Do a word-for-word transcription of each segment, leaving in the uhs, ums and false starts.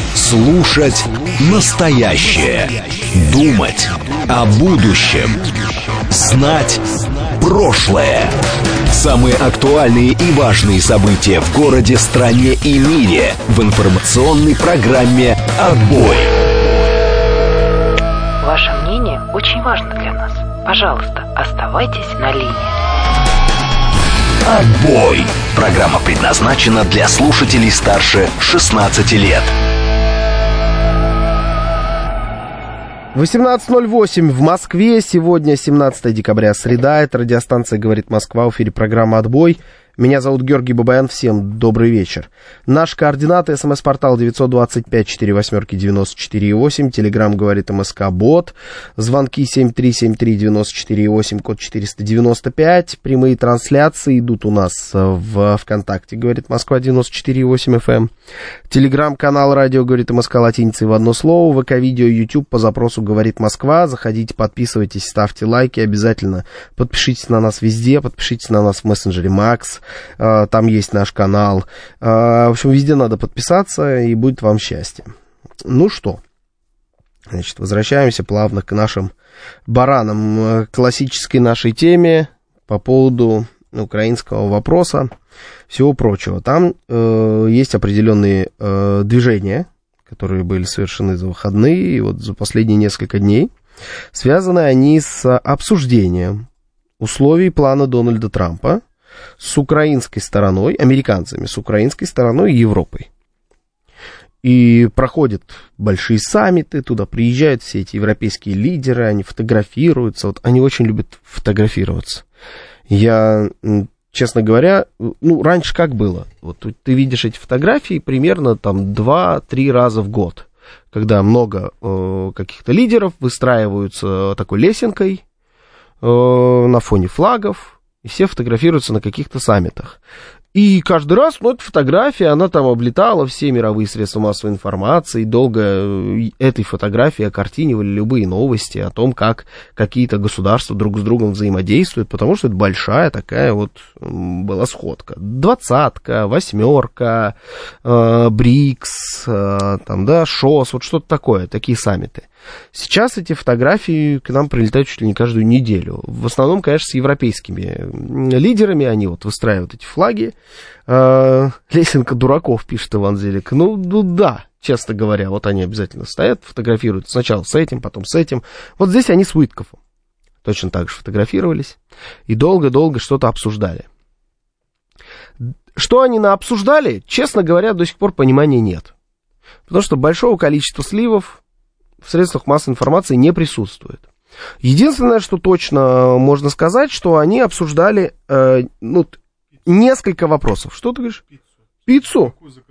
Слушать настоящее. Думать о будущем. Знать прошлое. Самые актуальные и важные события в городе, стране и мире в информационной программе «Отбой». Ваше мнение очень важно для нас. Пожалуйста, оставайтесь на линии. «Отбой». Программа предназначена для слушателей старше шестнадцати лет. восемнадцать ноль восемь в Москве. Сегодня семнадцатое декабря, среда. Это радиостанция «Говорит Москва». В эфире программа «Отбой». Меня зовут Георгий Бабаян. Всем добрый вечер. Наш координаты: смс-портал девять два пять четыре восемь девять четыре восемь. Телеграм «Говорит МСК Бот». Звонки семь три семь три девять четыре восемь, код четыреста девяносто пять. Прямые трансляции идут у нас в ВКонтакте «Говорит Москва» девяносто четыре восемь эф эм. Телеграм-канал «Радио Говорит МСК» латиницей в одно слово. ВК-видео, YouTube по запросу «Говорит Москва». Заходите, подписывайтесь, ставьте лайки обязательно. Подпишитесь на нас везде. Подпишитесь на нас в мессенджере Макс. Там есть наш канал. В общем, везде надо подписаться, и будет вам счастье. Ну что, значит, возвращаемся плавно к нашим баранам, к классической нашей теме по поводу украинского вопроса, всего прочего. Там э, есть определенные э, движения, которые были совершены за выходные, и вот за последние несколько дней. Связаны они с обсуждением условий плана Дональда Трампа с украинской стороной, американцами, с украинской стороной и Европой. И проходят большие саммиты, туда приезжают все эти европейские лидеры, они фотографируются, вот они очень любят фотографироваться. Я, честно говоря, ну, раньше как было? Вот ты видишь эти фотографии примерно там два-три раза в год, когда много э, каких-то лидеров выстраиваются такой лесенкой э, на фоне флагов, и все фотографируются на каких-то саммитах. И каждый раз, ну, эта фотография, она там облетала все мировые средства массовой информации, долго этой фотографией окартинивали любые новости о том, как какие-то государства друг с другом взаимодействуют, потому что это большая такая вот была сходка. Двадцатка, восьмерка, э, БРИКС, э, там, да, ШОС, вот что-то такое, такие саммиты. Сейчас эти фотографии к нам прилетают чуть ли не каждую неделю. В основном, конечно, с европейскими лидерами. Они вот выстраивают эти флаги. Э, лесенка дураков, пишет Иван Зелик. Ну, ну да, честно говоря, вот они обязательно стоят, фотографируют сначала с этим, потом с этим. Вот здесь они с Уиткофом точно так же фотографировались и долго-долго что-то обсуждали. Что они наобсуждали, честно говоря, до сих пор понимания нет. Потому что большого количества сливов в средствах массовой информации не присутствует. Единственное, что точно можно сказать, что они обсуждали э, ну, несколько вопросов. Что ты говоришь? Пиццу? Пиццу?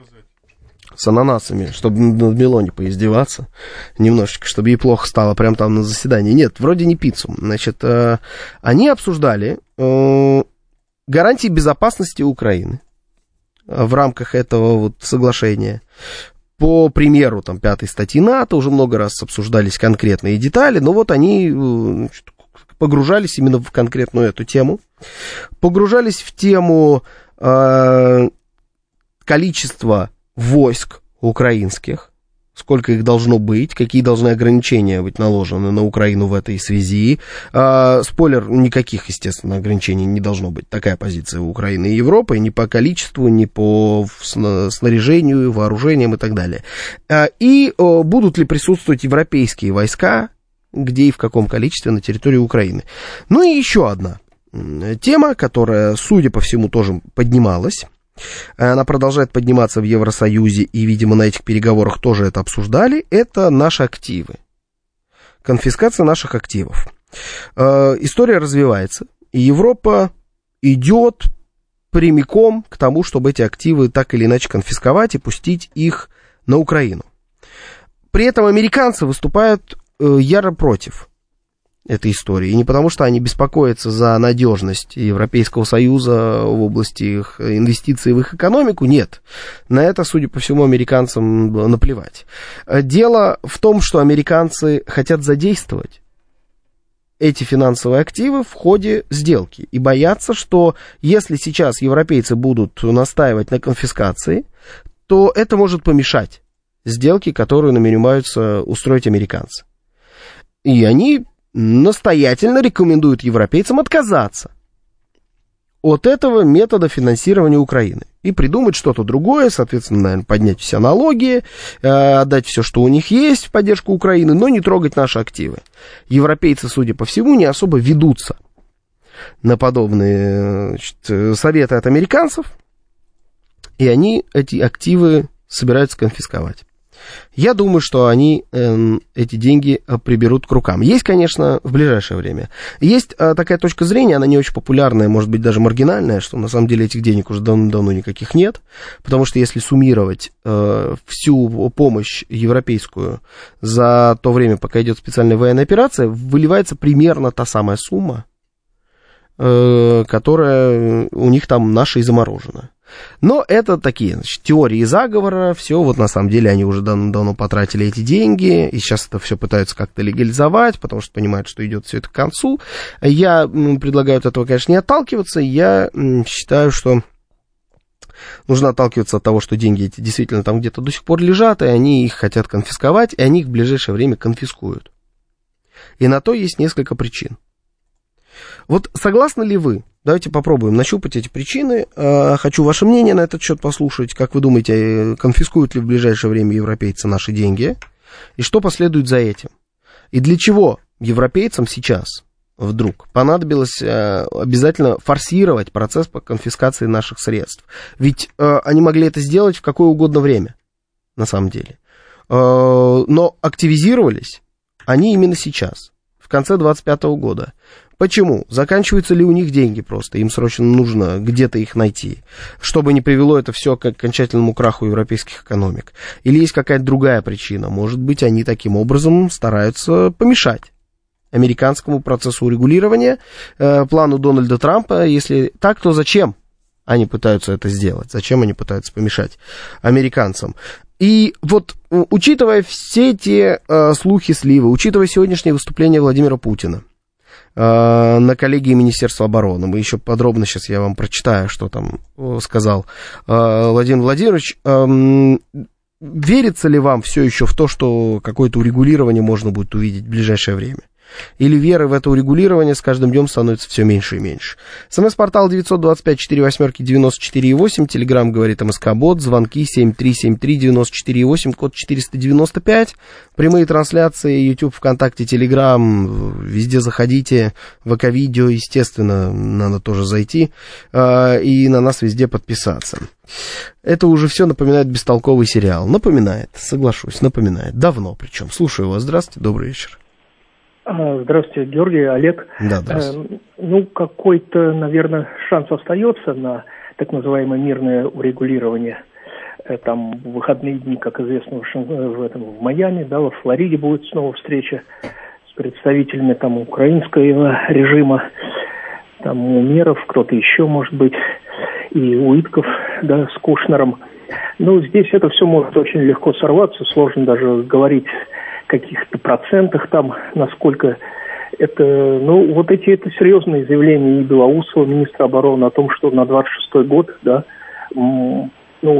С ананасами, чтобы над Мелони поиздеваться немножечко, чтобы ей плохо стало прямо там на заседании. Нет, вроде не пиццу. Значит, э, они обсуждали э, гарантии безопасности Украины в рамках этого вот соглашения. По примеру, там, пятой статьи НАТО уже много раз обсуждались конкретные детали, но вот они, значит, погружались именно в конкретную эту тему. Погружались в тему э, количества войск украинских, сколько их должно быть, какие должны ограничения быть наложены на Украину в этой связи. Э, спойлер, никаких, естественно, ограничений не должно быть. Такая позиция у Украины и Европы, ни по количеству, ни по снаряжению, вооружениям и так далее. Э, и э, будут ли присутствовать европейские войска, где и в каком количестве на территории Украины. Ну и еще одна тема, которая, судя по всему, тоже поднималась. Она продолжает подниматься в Евросоюзе, и, видимо, на этих переговорах тоже это обсуждали. Это наши активы. Конфискация наших активов. Э, история развивается, и Европа идет прямиком к тому, чтобы эти активы так или иначе конфисковать и пустить их на Украину. При этом американцы выступают э, яро против этой истории. И не потому, что они беспокоятся за надежность Европейского Союза в области их инвестиций в их экономику. Нет. На это, судя по всему, американцам наплевать. Дело в том, что американцы хотят задействовать эти финансовые активы в ходе сделки. И боятся, что если сейчас европейцы будут настаивать на конфискации, то это может помешать сделки, которую намереваются устроить американцы. И они настоятельно рекомендуют европейцам отказаться от этого метода финансирования Украины и придумать что-то другое, соответственно, наверное, поднять все налоги, э, отдать все, что у них есть в поддержку Украины, но не трогать наши активы. Европейцы, судя по всему, не особо ведутся на подобные, значит, советы от американцев, и они эти активы собираются конфисковать. Я думаю, что они э, эти деньги приберут к рукам. Есть, конечно, в ближайшее время. Есть э, такая точка зрения, она не очень популярная, может быть, даже маргинальная, что на самом деле этих денег уже давно никаких нет, потому что если суммировать э, всю помощь европейскую за то время, пока идет специальная военная операция, выливается примерно та самая сумма, э, которая у них там наша и заморожена. Но это такие, значит, теории заговора, все, вот на самом деле они уже давно, давно потратили эти деньги, и сейчас это все пытаются как-то легализовать, потому что понимают, что идет все это к концу. Я предлагаю от этого, конечно, не отталкиваться, я считаю, что нужно отталкиваться от того, что деньги эти действительно там где-то до сих пор лежат, и они их хотят конфисковать, и они их в ближайшее время конфискуют. И на то есть несколько причин. Вот согласны ли вы? Давайте попробуем нащупать эти причины. Хочу ваше мнение на этот счет послушать. Как вы думаете, конфискуют ли в ближайшее время европейцы наши деньги? И что последует за этим? И для чего европейцам сейчас вдруг понадобилось обязательно форсировать процесс по конфискации наших средств? Ведь они могли это сделать в какое угодно время, на самом деле. Но активизировались они именно сейчас, в конце двадцать пятого года. Почему? Заканчиваются ли у них деньги просто? Им срочно нужно где-то их найти, чтобы не привело это все к окончательному краху европейских экономик. Или есть какая-то другая причина? Может быть, они таким образом стараются помешать американскому процессу урегулирования, э, плану Дональда Трампа. Если так, то зачем они пытаются это сделать? Зачем они пытаются помешать американцам? И вот, учитывая все эти э, слухи, сливы, учитывая сегодняшнее выступление Владимира Путина на коллегии Министерства обороны. Мы еще подробно сейчас я вам прочитаю, что там сказал Владимир Владимирович. Верится ли вам все еще в то, что какое-то урегулирование можно будет увидеть в ближайшее время? Или веры в это урегулирование с каждым днем становится все меньше и меньше? СМС-портал девять два пять четыре восемь девяносто четыре восемь, Телеграм говорит МСК-бот, звонки семь три семь три девяносто четыре восемь, код четыреста девяносто пять, прямые трансляции, YouTube, ВКонтакте, Телеграм, везде заходите, ВК-видео, естественно, надо тоже зайти, и на нас везде подписаться. Это уже все напоминает бестолковый сериал. Напоминает, соглашусь, напоминает. Давно причем. Слушаю вас. Здравствуйте, добрый вечер. Здравствуйте, Георгий, Олег. Да, здравствуйте. Ну, какой-то, наверное, шанс остается на так называемое мирное урегулирование. Там в выходные дни, как известно, в, этом, в Майами, да, во Флориде будет снова встреча с представителями там украинского режима, там Умеров, кто-то еще, может быть, и Уитков, да, с Кушнером. Ну, здесь это все может очень легко сорваться, сложно даже говорить каких-то процентах там, насколько это, ну, вот эти, это серьезные заявления и Белоусова, министра обороны, о том, что на двадцать шестой год, да, ну,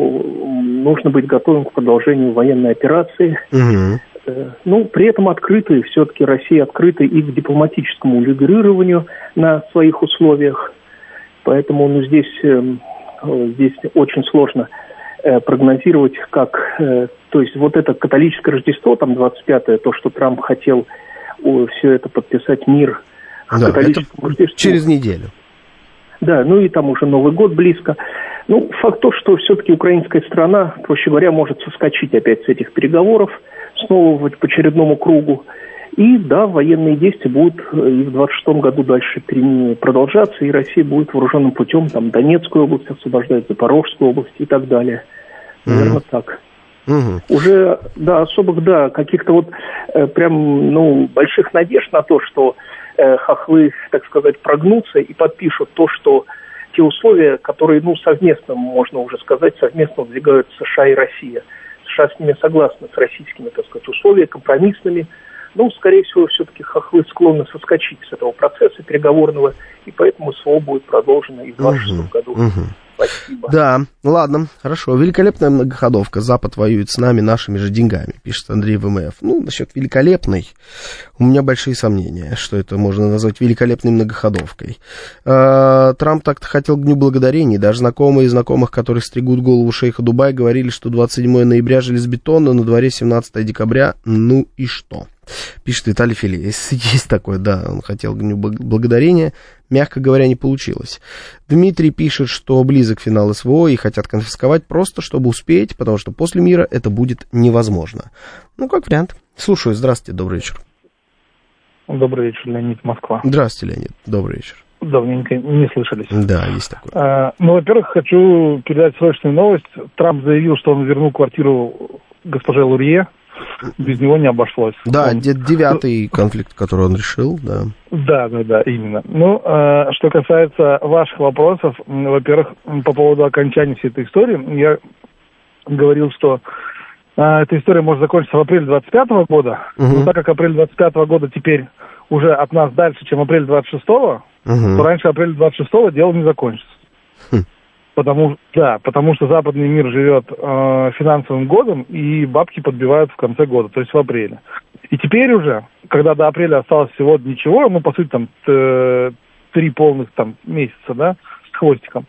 нужно быть готовым к продолжению военной операции. Угу. Ну, при этом открыты, все-таки Россия открыта и к дипломатическому урегулированию на своих условиях, поэтому, ну, здесь, здесь очень сложно прогнозировать, как, то есть вот это католическое Рождество, там двадцать пятое, то, что Трамп хотел все это подписать, мир да, католическому Рождеству. Через неделю. Да, ну и там уже Новый год близко. Ну, факт то, что все-таки украинская страна, проще говоря, может соскочить опять с этих переговоров, снова в очередному кругу. И да, военные действия будут и в двадцать шестом году дальше продолжаться, и Россия будет вооруженным путем там Донецкую область освобождать, Запорожскую область и так далее. Наверное, mm-hmm. так. Mm-hmm. Уже, да, особых, да, каких-то вот э, прям, ну, больших надежд на то, что э, хохлы, так сказать, прогнутся и подпишут то, что те условия, которые, ну, совместно, можно уже сказать, совместно выдвигают США и Россия. США с ними согласны, с российскими, так сказать, условиями, компромиссными. Ну, скорее всего, все-таки хохлы склонны соскочить с этого процесса переговорного, и поэтому СВО будет продолжено и в двадцать шестом году. Угу. Спасибо. Да, ладно, хорошо. Великолепная многоходовка. Запад воюет с нами нашими же деньгами, пишет Андрей ВМФ. Ну, насчет великолепной, у меня большие сомнения, что это можно назвать великолепной многоходовкой. Э, Трамп так-то хотел к Дню Благодарения. Даже знакомые и знакомых, которые стригут голову шейха Дубая, говорили, что двадцать седьмое ноября железобетонно, на дворе семнадцатое декабря. Ну и что? Пишет Виталий Филе. Есть, есть такое, да, он хотел к Дню Благодарения. Мягко говоря, не получилось. Дмитрий пишет, что близок финал СВО и хотят конфисковать просто, чтобы успеть, потому что после мира это будет невозможно. Ну, как вариант. Слушаю. Здравствуйте, добрый вечер. Добрый вечер, Леонид, Москва. Здравствуйте, Леонид, добрый вечер. Давненько не слышались. Да, есть такое. А, ну, во-первых, хочу передать срочную новость. Трамп заявил, что он вернул квартиру госпоже Лурье. Без него не обошлось. Да, он... девятый конфликт, который он решил, да. Да, да, да, именно. Ну, э, что касается ваших вопросов, во-первых, по поводу окончания всей этой истории, я говорил, что э, эта история может закончиться в апреле двадцать пятого года, угу. Но так как апрель двадцать пятого года теперь уже от нас дальше, чем апрель двадцать шестого, угу. То раньше апреля двадцать шестого дело не закончится. Хм. Потому, да, потому что западный мир живет э, финансовым годом, и бабки подбивают в конце года, то есть в апреле. И теперь уже, когда до апреля осталось всего ничего, ну, по сути, там, т- три полных там месяца, да, с хвостиком,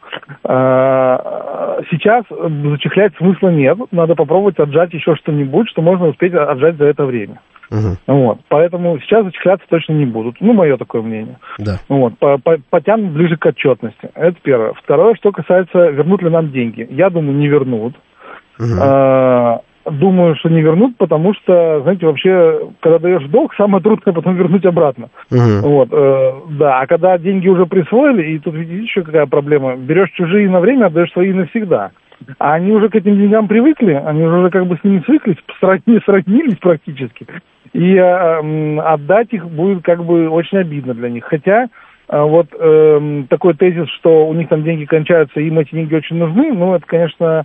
э, сейчас зачехлять смысла нет, надо попробовать отжать еще что-нибудь, что можно успеть отжать за это время. Uh-huh. Вот. Поэтому сейчас зачехляться точно не будут. Ну, мое такое мнение. Да. Вот. Потянут ближе к отчетности. Это первое. Второе, что касается, вернут ли нам деньги. Я думаю, не вернут. Uh-huh. А, думаю, что не вернут, потому что, знаете, вообще, когда даешь долг, самое трудное потом вернуть обратно. Uh-huh. Вот. А, да, а когда деньги уже присвоили, и тут, видите, еще какая проблема. Берешь чужие на время, отдаешь свои навсегда. А они уже к этим деньгам привыкли, они уже как бы с ними свыклись, сроднились, сроднились практически. И э, отдать их будет как бы очень обидно для них. Хотя э, вот э, такой тезис, что у них там деньги кончаются, им эти деньги очень нужны, ну это, конечно,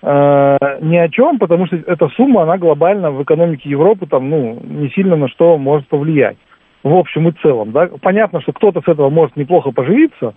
э, ни о чем, потому что эта сумма, она глобально в экономике Европы там, ну, не сильно на что может повлиять. В общем и целом, да. Понятно, что кто-то с этого может неплохо поживиться,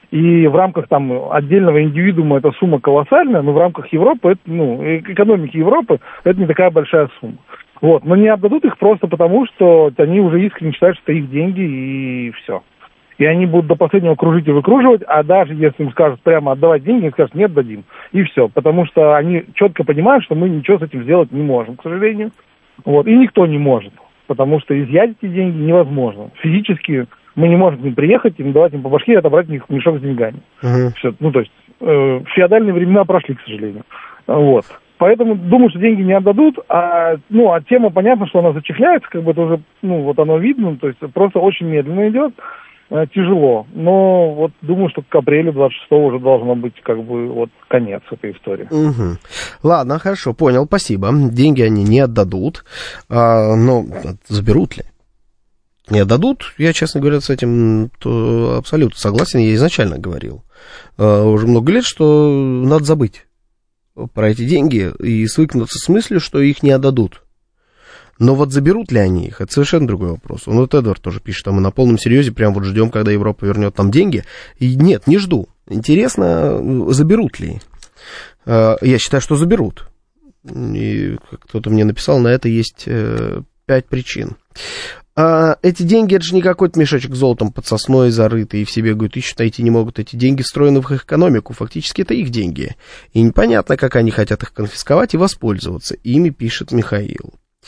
и в рамках там отдельного индивидуума эта сумма колоссальная, но в рамках Европы, это, ну, экономики Европы, это не такая большая сумма. Вот. Но не отдадут их просто потому, что они уже искренне считают, что это их деньги, и все. И они будут до последнего кружить и выкруживать, а даже если им скажут прямо отдавать деньги, они скажут, нет, дадим. И все. Потому что они четко понимают, что мы ничего с этим сделать не можем, к сожалению. Вот. И никто не может. Потому что изъять эти деньги невозможно. Физически мы не можем к ним приехать, им давать им по башке и отобрать у них мешок с деньгами. Uh-huh. Все. Ну, то есть, э, феодальные времена прошли, к сожалению. Вот. Поэтому думаю, что деньги не отдадут, а, ну, а тема, понятно, что она зачехляется, как бы это уже, ну, вот оно видно, то есть просто очень медленно идет, э, тяжело. Но вот думаю, что к апрелю двадцать шестого уже должно быть, как бы, вот конец этой истории. Угу. Ладно, хорошо, понял, спасибо. Деньги они не отдадут, а, но заберут ли? Не отдадут, я, честно говоря, с этим то абсолютно согласен, я изначально говорил. А, уже много лет, что надо забыть про эти деньги и свыкнуться с мыслью, что их не отдадут. Но вот заберут ли они их, это совершенно другой вопрос. Ну, вот Эдвард тоже пишет, там мы на полном серьезе прям вот ждем, когда Европа вернет нам деньги. И нет, не жду. Интересно, заберут ли? Я считаю, что заберут. И кто-то мне написал, на это есть пять причин. А эти деньги, это же не какой-то мешочек с золотом под сосной зарытый, и все бегают, ищут, найти не могут. Эти деньги встроены в их экономику, фактически это их деньги. И непонятно, как они хотят их конфисковать и воспользоваться. Ими пишет Михаил.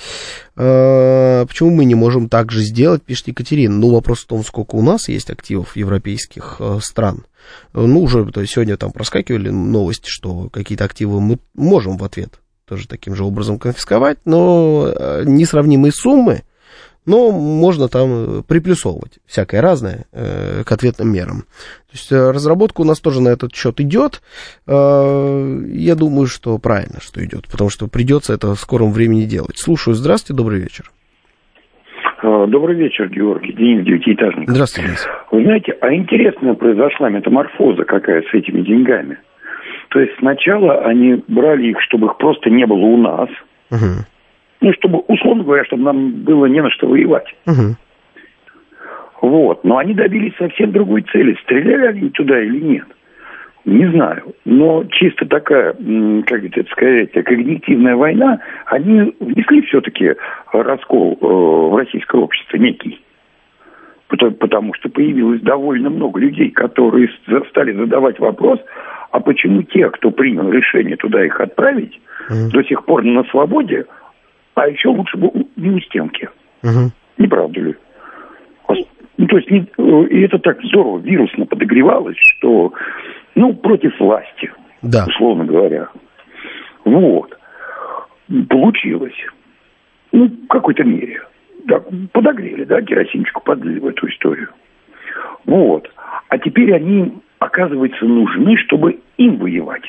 А, почему мы не можем так же сделать, пишет Екатерина. Ну, вопрос в том, сколько у нас есть активов европейских э, стран. Ну, уже то есть сегодня там проскакивали новости, что какие-то активы мы можем в ответ тоже таким же образом конфисковать, но несравнимые суммы, но можно там приплюсовывать всякое разное э, к ответным мерам. То есть разработка у нас тоже на этот счет идет. Э, я думаю, что правильно, что идет, потому что придется это в скором времени делать. Слушаю. Здравствуйте, добрый вечер. Добрый вечер, Георгий. Денис Девятиэтажник. Здравствуйте, Денис. Вы знаете, а интересная произошла метаморфоза какая с этими деньгами. То есть сначала они брали их, чтобы их просто не было у нас. Угу. Ну, чтобы, условно говоря, чтобы нам было не на что воевать. Угу. Вот. Но они добились совсем другой цели. Стреляли они туда или нет? Не знаю, но чисто такая, как это сказать, когнитивная война, они внесли все-таки раскол в российское общество некий. Потому что появилось довольно много людей, которые стали задавать вопрос, а почему те, кто принял решение туда их отправить, mm-hmm. до сих пор на свободе, а еще лучше бы не у стенки. Mm-hmm. Не правда ли? Ну, то есть, не, и это так здорово, вирусно подогревалось, что, ну, против власти, да. условно говоря. Вот. Получилось. Ну, в какой-то мере. Да, подогрели, да, керосинчику подлили в эту историю. Вот. А теперь они, оказывается, нужны, чтобы им воевать.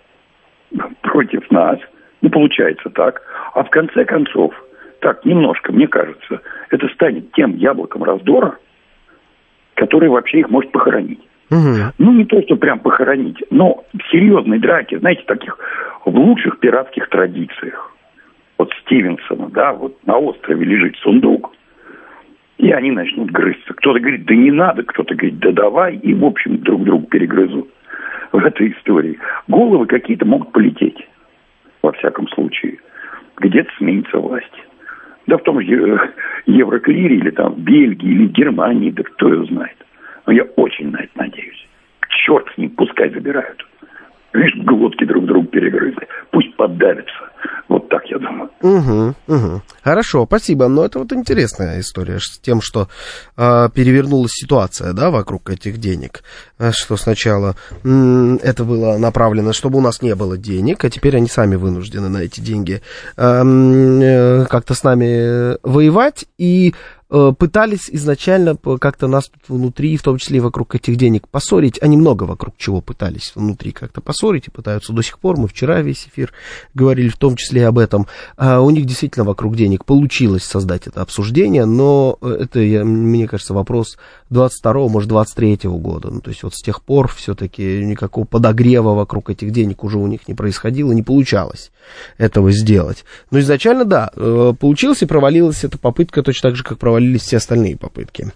Против нас. Не получается так. А в конце концов, так, немножко, мне кажется, это станет тем яблоком раздора, который вообще их может похоронить. Угу. Ну, не то, что прям похоронить, но в серьезной драке, знаете, таких в лучших пиратских традициях. Вот Стивенсона, да, вот на острове лежит сундук, и они начнут грызться. Кто-то говорит, да не надо, кто-то говорит, да давай, и, в общем, друг друга перегрызут в этой истории. Головы какие-то могут полететь, во всяком случае. Где-то сменится власть. Да в том же Евроклире, или там в Бельгии, или в Германии, да кто его знает. Но я очень на это надеюсь. Черт с ним, пускай забирают. Видишь, глотки друг другу перегрызли. Пусть поддавятся. Вот так, я думаю. Угу, угу. Хорошо, спасибо. Но это вот интересная история с тем, что э, перевернулась ситуация, да, вокруг этих денег. Что сначала м- это было направлено, чтобы у нас не было денег, а теперь они сами вынуждены на эти деньги э, э, как-то с нами воевать. И пытались изначально как-то нас внутри, в том числе и вокруг этих денег, поссорить. Они много вокруг чего пытались внутри как-то поссорить и пытаются до сих пор. Мы вчера весь эфир говорили в том числе и об этом. А у них действительно вокруг денег получилось создать это обсуждение, но это, мне кажется, вопрос двадцать второго, может, двадцать третьего года. Ну, то есть вот с тех пор все-таки никакого подогрева вокруг этих денег уже у них не происходило, не получалось этого сделать. Но изначально, да, получилось и провалилась эта попытка точно так же, как провалилась все остальные попытки.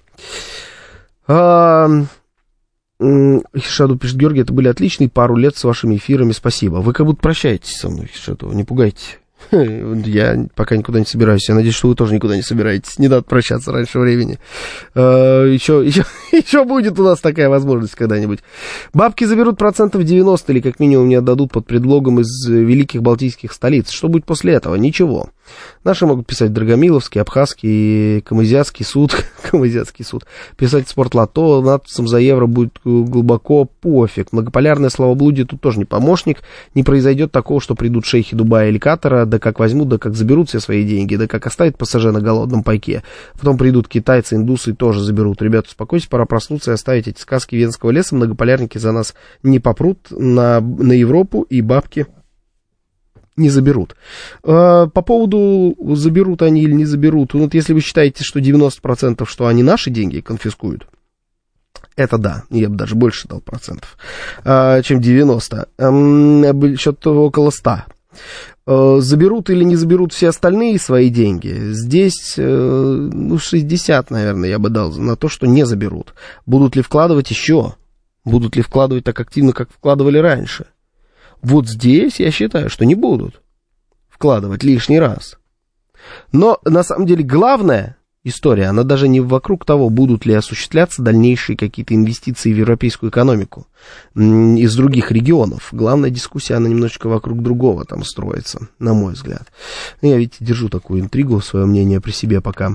А, Хишаду пишет, Георгий, это были отличные пару лет с вашими эфирами, спасибо. Вы как будто прощаетесь со мной, Хишаду, не пугайте. Я пока никуда не собираюсь. Я надеюсь, что вы тоже никуда не собираетесь. Не надо прощаться раньше времени. Еще, еще, еще будет у нас такая возможность когда-нибудь. Бабки заберут процентов девяносто или как минимум не отдадут под предлогом из великих балтийских столиц. Что будет после этого? Ничего. Наши могут писать Драгомиловский, Абхазский, Камызятский суд. Камызятский суд. Писать Спортлото. Надписям за евро будет глубоко пофиг. Многополярное словоблудие тут тоже не помощник. Не произойдет такого, что придут шейхи Дубая или Катара, да как возьмут, да как заберут все свои деньги, да как оставят ПСЖ на голодном пайке. Потом придут китайцы, индусы и тоже заберут. Ребята, успокойтесь, пора проснуться и оставить эти сказки Венского леса. Многополярники за нас не попрут на, на Европу, и бабки не заберут. По поводу, заберут они или не заберут, вот если вы считаете, что девяносто процентов, что они наши деньги конфискуют, это да, я бы даже больше дал процентов, чем девяносто, что-то около ста. Заберут или не заберут все остальные свои деньги, здесь, ну, шестьдесят, наверное, я бы дал на то, что не заберут. Будут ли вкладывать еще? Будут ли вкладывать так активно, как вкладывали раньше? Вот здесь я считаю, что не будут вкладывать лишний раз. Но на самом деле главная история, она даже не вокруг того, будут ли осуществляться дальнейшие какие-то инвестиции в европейскую экономику из других регионов. Главная дискуссия, она немножечко вокруг другого там строится, на мой взгляд. Я, видите, держу такую интригу, свое мнение при себе пока.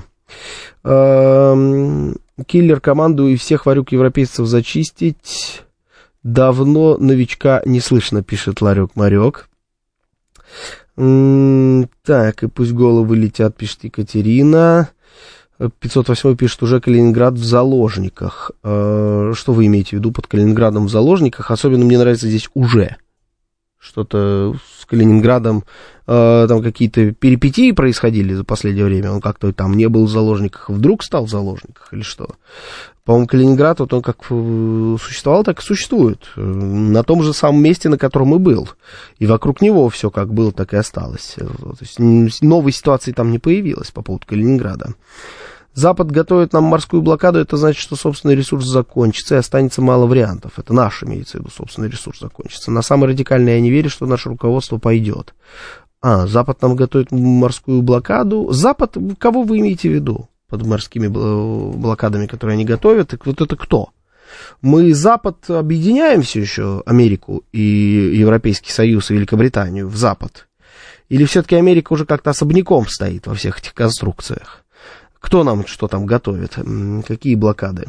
Киллер команду и всех варюк европейцев зачистить. Давно новичка не слышно, пишет Ларек-Марек. Так, и пусть головы летят, пишет Екатерина. пятьсот восемь пишет, уже Калининград в заложниках. Что вы имеете в виду под Калининградом в заложниках? Особенно мне нравится здесь уже. Что-то с Калининградом, там какие-то перипетии происходили за последнее время. Он как-то там не был в заложниках, вдруг стал в заложниках или что? По-моему, Калининград, вот он как существовал, так и существует. На том же самом месте, на котором и был. И вокруг него все как было, так и осталось. То есть новой ситуации там не появилось по поводу Калининграда. Запад готовит нам морскую блокаду, это значит, что собственный ресурс закончится и останется мало вариантов. Это наш, имеется в виду, собственный ресурс закончится. На самый радикальный я не верю, что наше руководство пойдет. А, Запад нам готовит морскую блокаду. Запад, кого вы имеете в виду под морскими блокадами, которые они готовят? И вот это кто? Мы, Запад, объединяем все еще Америку и Европейский Союз и Великобританию в Запад? Или все-таки Америка уже как-то особняком стоит во всех этих конструкциях? Кто нам что там готовит? Какие блокады?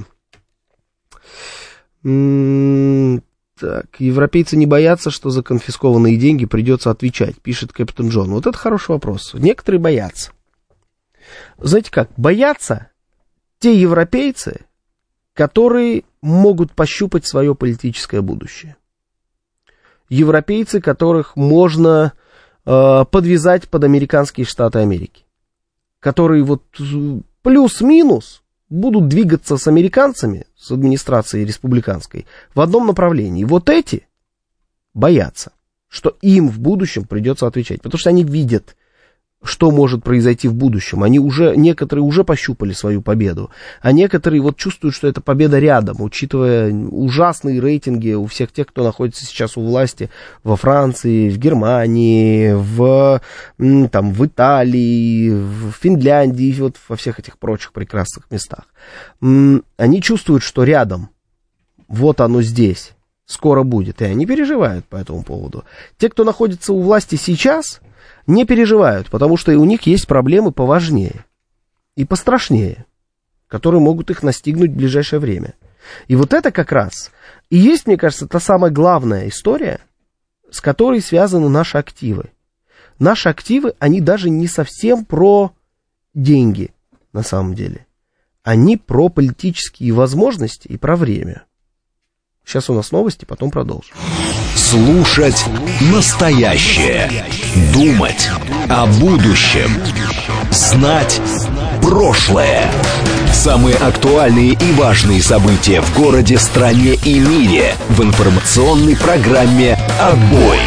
Так, европейцы не боятся, что за конфискованные деньги придется отвечать, пишет Кэптон Джон. Вот это хороший вопрос. Некоторые боятся. Знаете как? Боятся те европейцы, которые могут пощупать свое политическое будущее. Европейцы, которых можно э, подвязать под американские Штаты Америки. Которые вот плюс-минус будут двигаться с американцами, с администрацией республиканской, в одном направлении. Вот эти боятся, что им в будущем придется отвечать, потому что они видят, что может произойти в будущем. Они уже, некоторые уже пощупали свою победу, а некоторые вот чувствуют, что эта победа рядом, учитывая ужасные рейтинги у всех тех, кто находится сейчас у власти во Франции, в Германии, в, там, в Италии, в Финляндии, вот во всех этих прочих прекрасных местах. Они чувствуют, что рядом, вот оно здесь, скоро будет, и они переживают по этому поводу. Те, кто находится у власти сейчас, не переживают, потому что у них есть проблемы поважнее и пострашнее, которые могут их настигнуть в ближайшее время. И вот это как раз и есть, мне кажется, та самая главная история, с которой связаны наши активы. Наши активы, они даже не совсем про деньги, на самом деле. Они про политические возможности и про время. Сейчас у нас новости, потом продолжим. Слушать настоящее. Думать о будущем. Знать прошлое. Самые актуальные и важные события в городе, стране и мире в информационной программе «Отбой».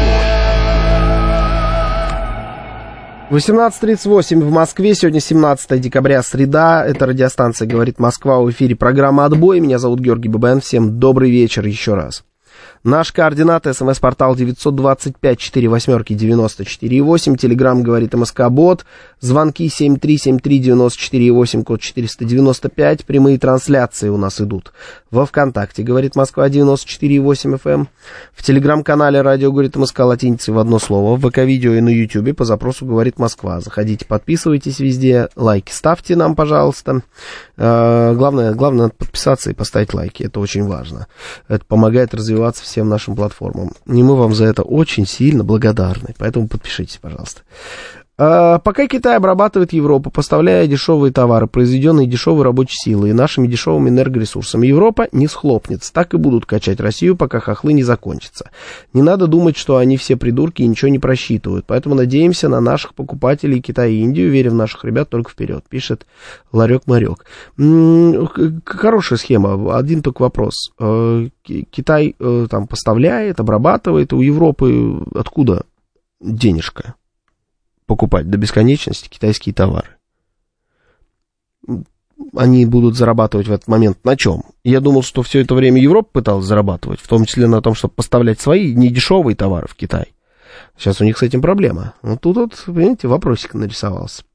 восемнадцать тридцать восемь в Москве, сегодня семнадцатое декабря, среда, это радиостанция «Говорит Москва», в эфире программа «Отбой», меня зовут Георгий Бабаян, всем добрый вечер еще раз. Наш координаты: смс-портал девятьсот двадцать пять сорок восемь девяносто четыре восемь, телеграмм «Говорит МСК-бот», звонки семь три семь три девяносто четыре восемь, код четыреста девяносто пять, прямые трансляции у нас идут во ВКонтакте «Говорит Москва» девяносто четыре восемь эф эм, в телеграм-канале «Радио Говорит МСК» латиницей в одно слово, в ВК-видео и на Ютьюбе по запросу «Говорит Москва». Заходите, подписывайтесь везде, лайки ставьте нам, пожалуйста. Э, главное, главное подписаться и поставить лайки, это очень важно. Это помогает развиваться всем нашим платформам. И мы вам за это очень сильно благодарны. Поэтому подпишитесь, пожалуйста. А, пока Китай обрабатывает Европу, поставляя дешевые товары, произведенные дешевой рабочей силой и нашими дешевыми энергоресурсами, Европа не схлопнется. Так и будут качать Россию, пока хохлы не закончатся. Не надо думать, что они все придурки и ничего не просчитывают. Поэтому надеемся на наших покупателей Китая и Индию, верим в наших ребят только вперед, пишет Ларек-Марек. М-м, хорошая схема. Один только вопрос. Китай там поставляет, обрабатывает, у Европы откуда денежка покупать до бесконечности китайские товары? Они будут зарабатывать в этот момент на чем? Я думал, что все это время Европа пыталась зарабатывать, в том числе на том, чтобы поставлять свои недешевые товары в Китай. Сейчас у них с этим проблема. Вот тут вот, понимаете, вопросик нарисовался.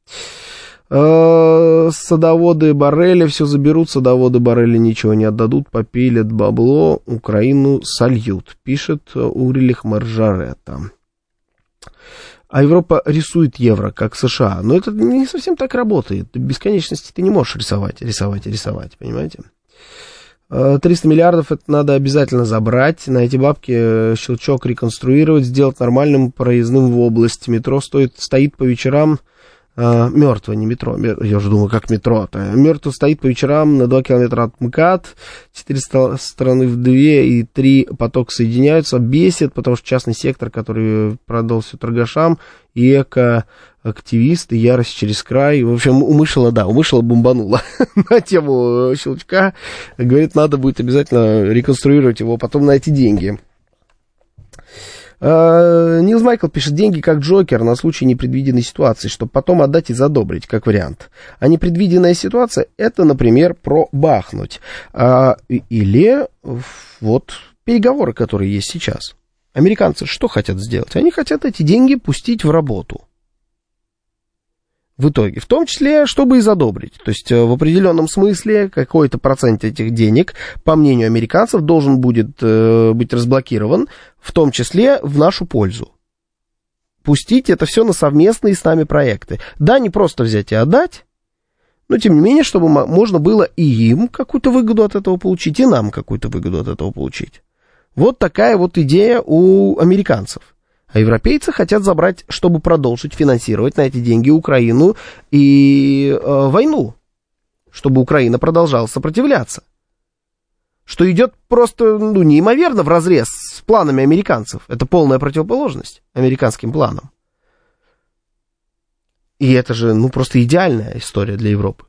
Садоводы Борреля все заберут, садоводы Борреля ничего не отдадут, попилят бабло, Украину сольют, пишет Урилих Маржарета. А Европа рисует евро, как США. Но это не совсем так работает. До бесконечности ты не можешь рисовать, рисовать и рисовать, понимаете? триста миллиардов это надо обязательно забрать. На эти бабки щелчок реконструировать, сделать нормальным проездным в область. Метро стоит, стоит по вечерам. Мертво, не метро, я же думаю, как метро-то. Мертво стоит по вечерам на два километра от МКАД, четыре стороны в две и три потока соединяются, бесит, потому что частный сектор, который продал все торгашам, и эко-активисты, ярость через край. В общем, умышло, да, умышло бомбануло на тему щелчка. Говорит, надо будет обязательно реконструировать его, потом на эти деньги. Uh, Нилс Майкл пишет: деньги как Джокер на случай непредвиденной ситуации, чтобы потом отдать и задобрить, как вариант. А непредвиденная ситуация — это, например, про бахнуть. Uh, или вот переговоры, которые есть сейчас. Американцы что хотят сделать? Они хотят эти деньги пустить в работу. В итоге, в том числе, чтобы и задобрить. То есть, в определенном смысле, какой-то процент этих денег, по мнению американцев, должен будет э, быть разблокирован, в том числе в нашу пользу. Пустить это все на совместные с нами проекты. Да, не просто взять и отдать, но, тем не менее, чтобы можно было и им какую-то выгоду от этого получить, и нам какую-то выгоду от этого получить. Вот такая вот идея у американцев. А европейцы хотят забрать, чтобы продолжить финансировать на эти деньги Украину и э, войну. Чтобы Украина продолжала сопротивляться. Что идет просто ну, неимоверно вразрез с планами американцев. Это полная противоположность американским планам. И это же ну, просто идеальная история для Европы.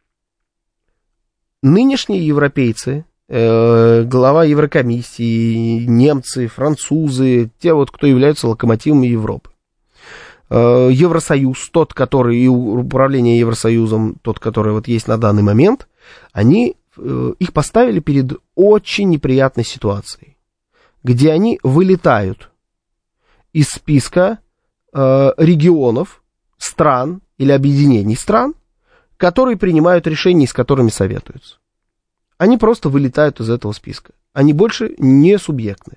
Нынешние европейцы... глава Еврокомиссии, немцы, французы, те вот, кто являются локомотивами Европы. Евросоюз, тот, который и управление Евросоюзом, тот, который вот есть на данный момент, они их поставили перед очень неприятной ситуацией, где они вылетают из списка регионов, стран или объединений стран, которые принимают решения и с которыми советуются. Они просто вылетают из этого списка. Они больше не субъектны.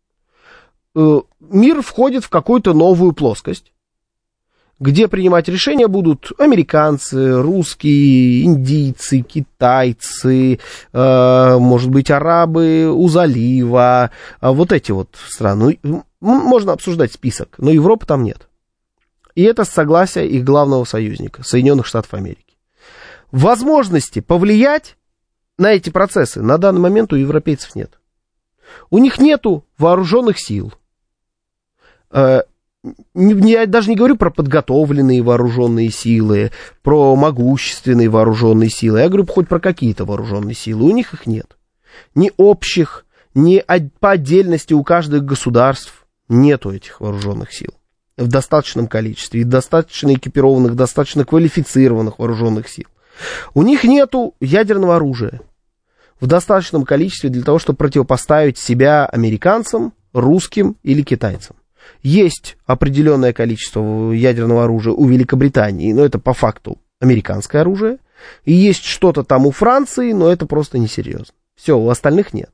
Мир входит в какую-то новую плоскость, где принимать решения будут американцы, русские, индийцы, китайцы, может быть, арабы у залива, вот эти вот страны. Можно обсуждать список, но Европы там нет. И это с согласия их главного союзника, Соединенных Штатов Америки. Возможности повлиять на эти процессы на данный момент у европейцев нет. У них нету вооруженных сил. Я даже не говорю про подготовленные вооруженные силы, про могущественные вооруженные силы. Я говорю хоть про какие-то вооруженные силы. У них их нет. Ни общих, ни по отдельности у каждых государств нету этих вооруженных сил в достаточном количестве. И достаточно экипированных, достаточно квалифицированных вооруженных сил. У них нету ядерного оружия в достаточном количестве для того, чтобы противопоставить себя американцам, русским или китайцам. Есть определенное количество ядерного оружия у Великобритании, но это по факту американское оружие. И есть что-то там у Франции, но это просто несерьезно. Все, у остальных нет.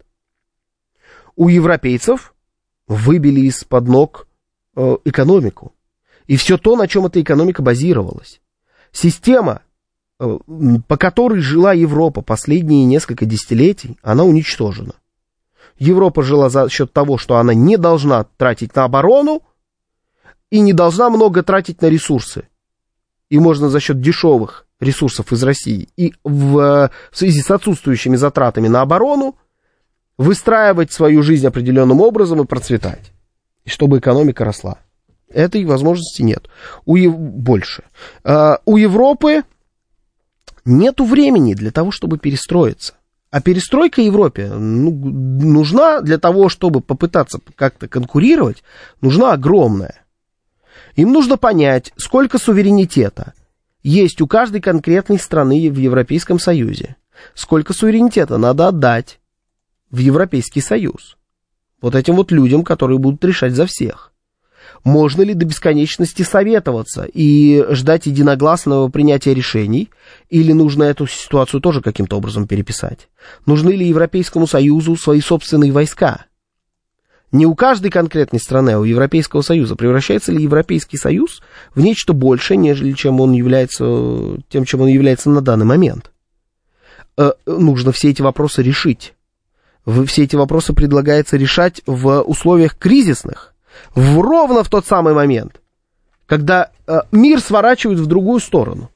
У европейцев выбили из-под ног э, экономику. И все то, на чем эта экономика базировалась. Система, э, по которой жила Европа последние несколько десятилетий, она уничтожена. Европа жила за счет того, что она не должна тратить на оборону и не должна много тратить на ресурсы. И можно за счет дешевых ресурсов из России и в, в связи с отсутствующими затратами на оборону выстраивать свою жизнь определенным образом и процветать. И чтобы экономика росла. Этой возможности нет. У Ев... Больше. А, у Европы нету времени для того, чтобы перестроиться. А перестройка Европе ну, нужна для того, чтобы попытаться как-то конкурировать, нужна огромная. Им нужно понять, сколько суверенитета есть у каждой конкретной страны в Европейском Союзе. Сколько суверенитета надо отдать в Европейский Союз. Вот этим вот людям, которые будут решать за всех. Можно ли до бесконечности советоваться и ждать единогласного принятия решений, или нужно эту ситуацию тоже каким-то образом переписать? Нужны ли Европейскому Союзу свои собственные войска? Не у каждой конкретной страны, а у Европейского Союза. Превращается ли Европейский Союз в нечто большее, нежели чем он является, тем, чем он является на данный момент? Э, нужно все эти вопросы решить. Все эти вопросы предлагается решать в условиях кризисных. В ровно в тот самый момент, когда э, мир сворачивает в другую сторону.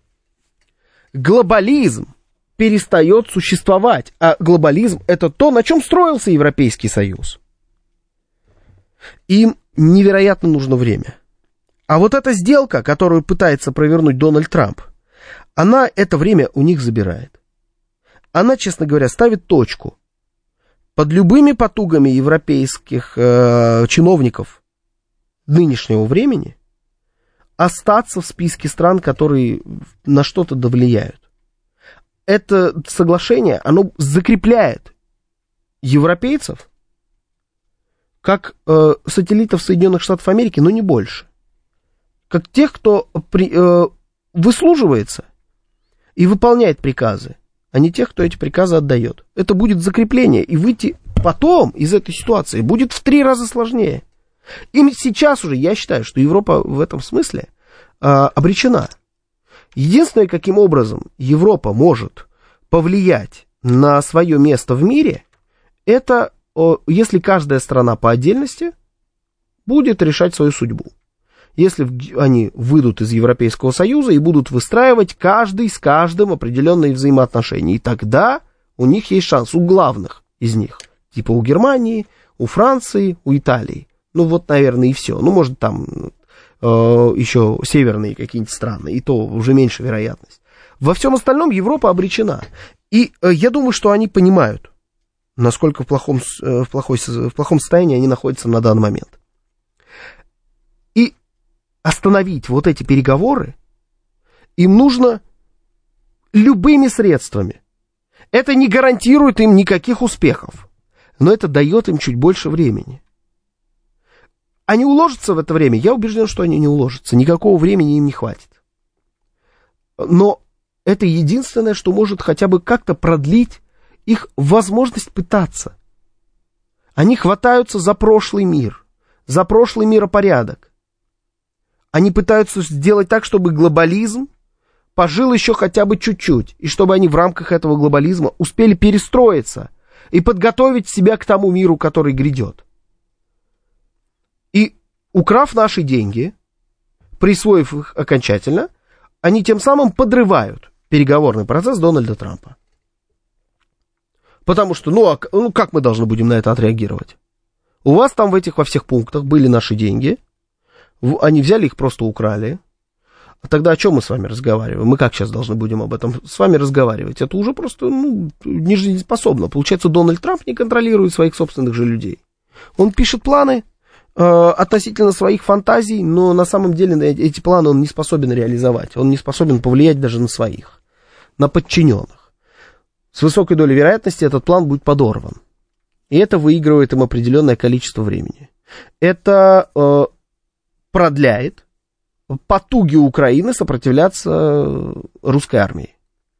Глобализм перестает существовать, а глобализм — это то, на чем строился Европейский Союз. Им невероятно нужно время. А вот эта сделка, которую пытается провернуть Дональд Трамп, она это время у них забирает. Она, честно говоря, ставит точку под любыми потугами европейских э, чиновников нынешнего времени остаться в списке стран, которые на что-то довлияют. Это соглашение, оно закрепляет европейцев как э, сателлитов Соединенных Штатов Америки, но не больше. Как тех, кто при, э, выслуживается и выполняет приказы, а не тех, кто эти приказы отдает. Это будет закрепление, и выйти потом из этой ситуации будет в три раза сложнее. И сейчас уже я считаю, что Европа в этом смысле э, обречена. Единственное, каким образом Европа может повлиять на свое место в мире, это э, если каждая страна по отдельности будет решать свою судьбу. Если они выйдут из Европейского Союза и будут выстраивать каждый с каждым определенные взаимоотношения. И тогда у них есть шанс, у главных из них. Типа у Германии, у Франции, у Италии. Ну вот, наверное, и все. Ну, может, там э, еще северные какие-нибудь страны, и то уже меньше вероятность. Во всем остальном Европа обречена. И э, я думаю, что они понимают, насколько в плохом, э, в, плохой, в плохом состоянии они находятся на данный момент. И остановить вот эти переговоры им нужно любыми средствами. Это не гарантирует им никаких успехов, но это дает им чуть больше времени. Они уложатся в это время? Я убежден, что они не уложатся. Никакого времени им не хватит. Но это единственное, что может хотя бы как-то продлить их возможность пытаться. Они хватаются за прошлый мир, за прошлый миропорядок. Они пытаются сделать так, чтобы глобализм пожил еще хотя бы чуть-чуть, и чтобы они в рамках этого глобализма успели перестроиться и подготовить себя к тому миру, который грядет. И, украв наши деньги, присвоив их окончательно, они тем самым подрывают переговорный процесс Дональда Трампа. Потому что, ну, а, ну как мы должны будем на это отреагировать? У вас там в этих во всех пунктах были наши деньги, они взяли их, просто украли. А тогда о чем мы с вами разговариваем? Мы как сейчас должны будем об этом с вами разговаривать? Это уже просто, ну, не жизнеспособно. Получается, Дональд Трамп не контролирует своих собственных же людей. Он пишет планы э, относительно своих фантазий, но на самом деле эти планы он не способен реализовать. Он не способен повлиять даже на своих, на подчиненных. С высокой долей вероятности этот план будет подорван. И это выигрывает им определенное количество времени. Это э, продляет потуги Украины сопротивляться русской армии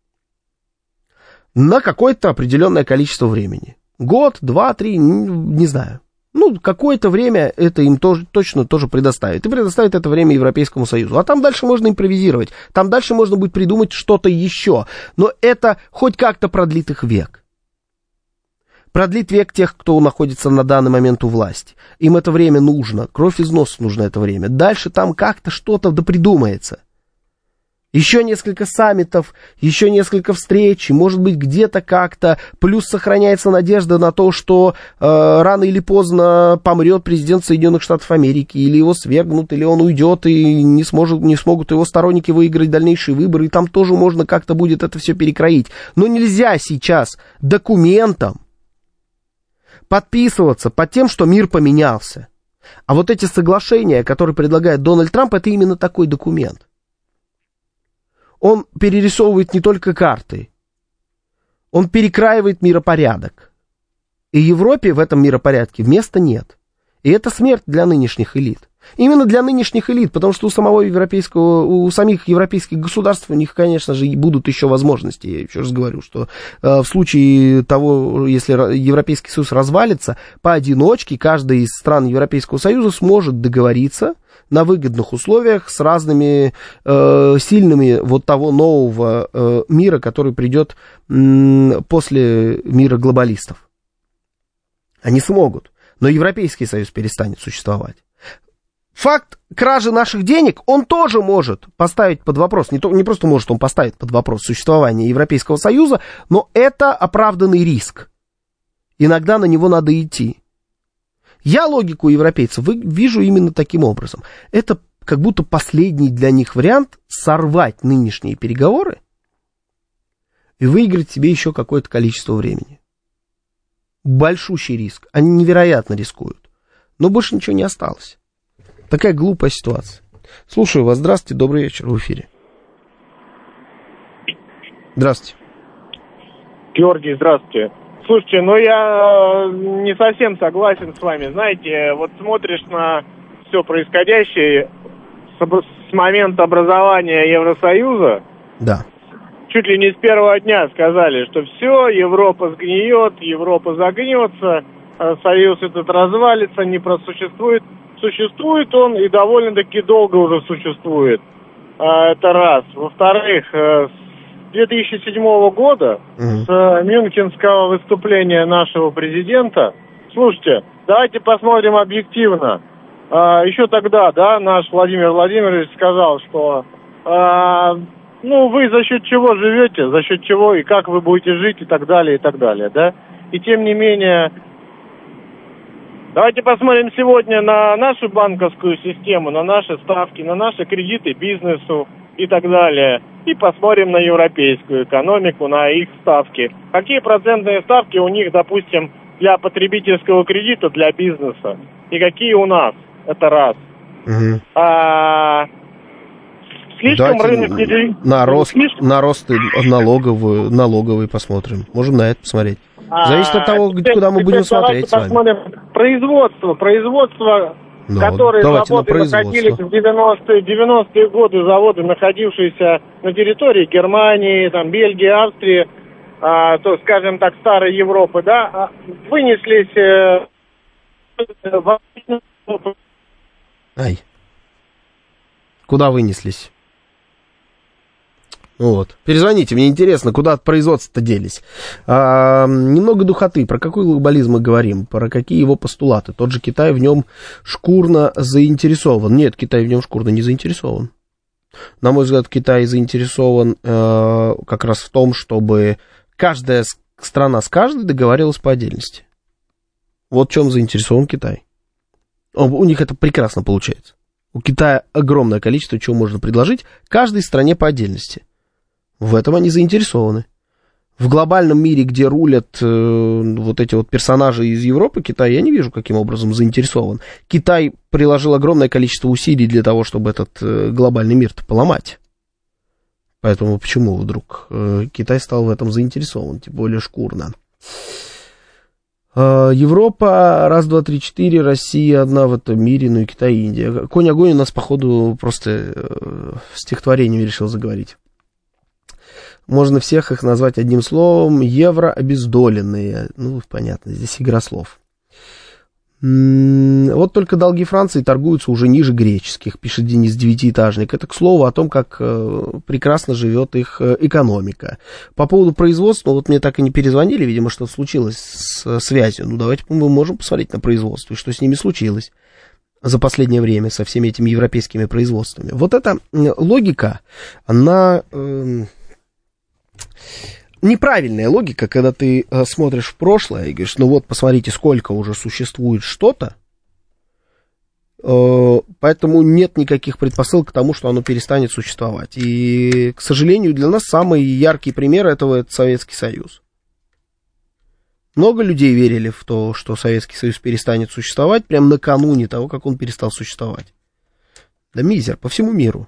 на какое-то определенное количество времени. Год, два, три, не знаю. Ну, какое-то время это им тоже, точно тоже предоставит. И предоставит это время Европейскому Союзу. А там дальше можно импровизировать. Там дальше можно будет придумать что-то еще. Но это хоть как-то продлит их век. Продлит век тех, кто находится на данный момент у власти. Им это время нужно. Кровь из носа нужно это время. Дальше там как-то что-то допридумается. Еще несколько саммитов, еще несколько встреч, может быть, где-то как-то. Плюс сохраняется надежда на то, что э, рано или поздно помрет президент Соединенных Штатов Америки, или его свергнут, или он уйдет, и не, сможет, не смогут его сторонники выиграть дальнейшие выборы. И там тоже можно как-то будет это все перекроить. Но нельзя сейчас документом подписываться под тем, что мир поменялся. А вот эти соглашения, которые предлагает Дональд Трамп, это именно такой документ. Он перерисовывает не только карты, он перекраивает миропорядок. И Европе в этом миропорядке места нет. И это смерть для нынешних элит. Именно для нынешних элит, потому что у самого европейского, у самих европейских государств у них, конечно же, будут еще возможности. Я еще раз говорю, что э, в случае того, если Европейский Союз развалится, поодиночке каждая из стран Европейского Союза сможет договориться на выгодных условиях с разными э, сильными вот того нового э, мира, который придет э, после мира глобалистов. Они смогут, но Европейский Союз перестанет существовать. Факт кражи наших денег, он тоже может поставить под вопрос, не, то, не просто может он поставить под вопрос существование Европейского Союза, но это оправданный риск. Иногда на него надо идти. Я логику европейцев вижу именно таким образом. Это как будто последний для них вариант сорвать нынешние переговоры и выиграть себе еще какое-то количество времени. Большущий риск. Они невероятно рискуют. Но больше ничего не осталось. Такая глупая ситуация. Слушаю вас. Здравствуйте, добрый вечер, в эфире. Здравствуйте. Георгий, здравствуйте. Слушайте, ну я не совсем согласен с вами. Знаете, вот смотришь на все происходящее с, с момента образования Евросоюза. Да. Чуть ли не с первого дня сказали, что все, Европа сгниет, Европа загнется, Союз этот развалится, не просуществует. Существует он и довольно-таки долго уже существует. Это раз. Во-вторых, с две тысячи седьмого года, mm-hmm. с мюнхенского выступления нашего президента, слушайте, давайте посмотрим объективно. Еще тогда, да, наш Владимир Владимирович сказал, что ну, вы за счет чего живете, за счет чего и как вы будете жить и так далее, и так далее, да. И тем не менее, давайте посмотрим сегодня на нашу банковскую систему, на наши ставки, на наши кредиты бизнесу и так далее. И посмотрим на европейскую экономику, на их ставки. Какие процентные ставки у них, допустим, для потребительского кредита, для бизнеса, и какие у нас. Это раз. Угу. А... Слишком Давайте рынок не... на рост, слишком... на рост налоговый, налоговый посмотрим. Можем на это посмотреть. Зависит от того, теперь, куда мы будем смотреть с вами. Производство, производство, ну, которые заводы находились в девяностые, девяностые годы, заводы, находившиеся на территории Германии, там, Бельгии, Австрии, а, то, скажем так, старой Европы, да, вынеслись э, в... Ай. Куда вынеслись? Вот. Перезвоните, мне интересно, куда от производства-то делись. А, немного духоты. Про какой глобализм мы говорим? Про какие его постулаты? Тот же Китай в нем шкурно заинтересован. Нет, Китай в нем шкурно не заинтересован. На мой взгляд, Китай заинтересован э, как раз в том, чтобы каждая страна с каждой договаривалась по отдельности. Вот в чем заинтересован Китай. У них это прекрасно получается. У Китая огромное количество чего можно предложить каждой стране по отдельности. В этом они заинтересованы. В глобальном мире, где рулят э, вот эти вот персонажи из Европы, Китай, я не вижу, каким образом заинтересован. Китай приложил огромное количество усилий для того, чтобы этот э, глобальный мир-то поломать. Поэтому почему вдруг э, Китай стал в этом заинтересован, тем более шкурно. Э, Европа, раз, два, три, четыре, Россия одна в этом мире, ну и Китай и Индия. Конь-огонь у нас, походу, просто э, стихотворением решил заговорить. Можно всех их назвать одним словом. Евро обездоленные. Ну, понятно, здесь игра слов. М-м, вот только долги Франции торгуются уже ниже греческих, пишет Денис Девятиэтажник. Это, к слову, о том, как э, прекрасно живет их э, экономика. По поводу производства, вот мне так и не перезвонили, видимо, что-то случилось с э, связью. Ну, давайте мы можем посмотреть на производство, и что с ними случилось за последнее время со всеми этими европейскими производствами. Вот эта логика, она... Э, неправильная логика, когда ты э, смотришь в прошлое и говоришь, ну вот, посмотрите, сколько уже существует что-то, э, поэтому нет никаких предпосылок к тому, что оно перестанет существовать. И, к сожалению, для нас самый яркий пример этого — это Советский Союз. Много людей верили в то, что Советский Союз перестанет существовать прямо накануне того, как он перестал существовать. Да мизер, по всему миру.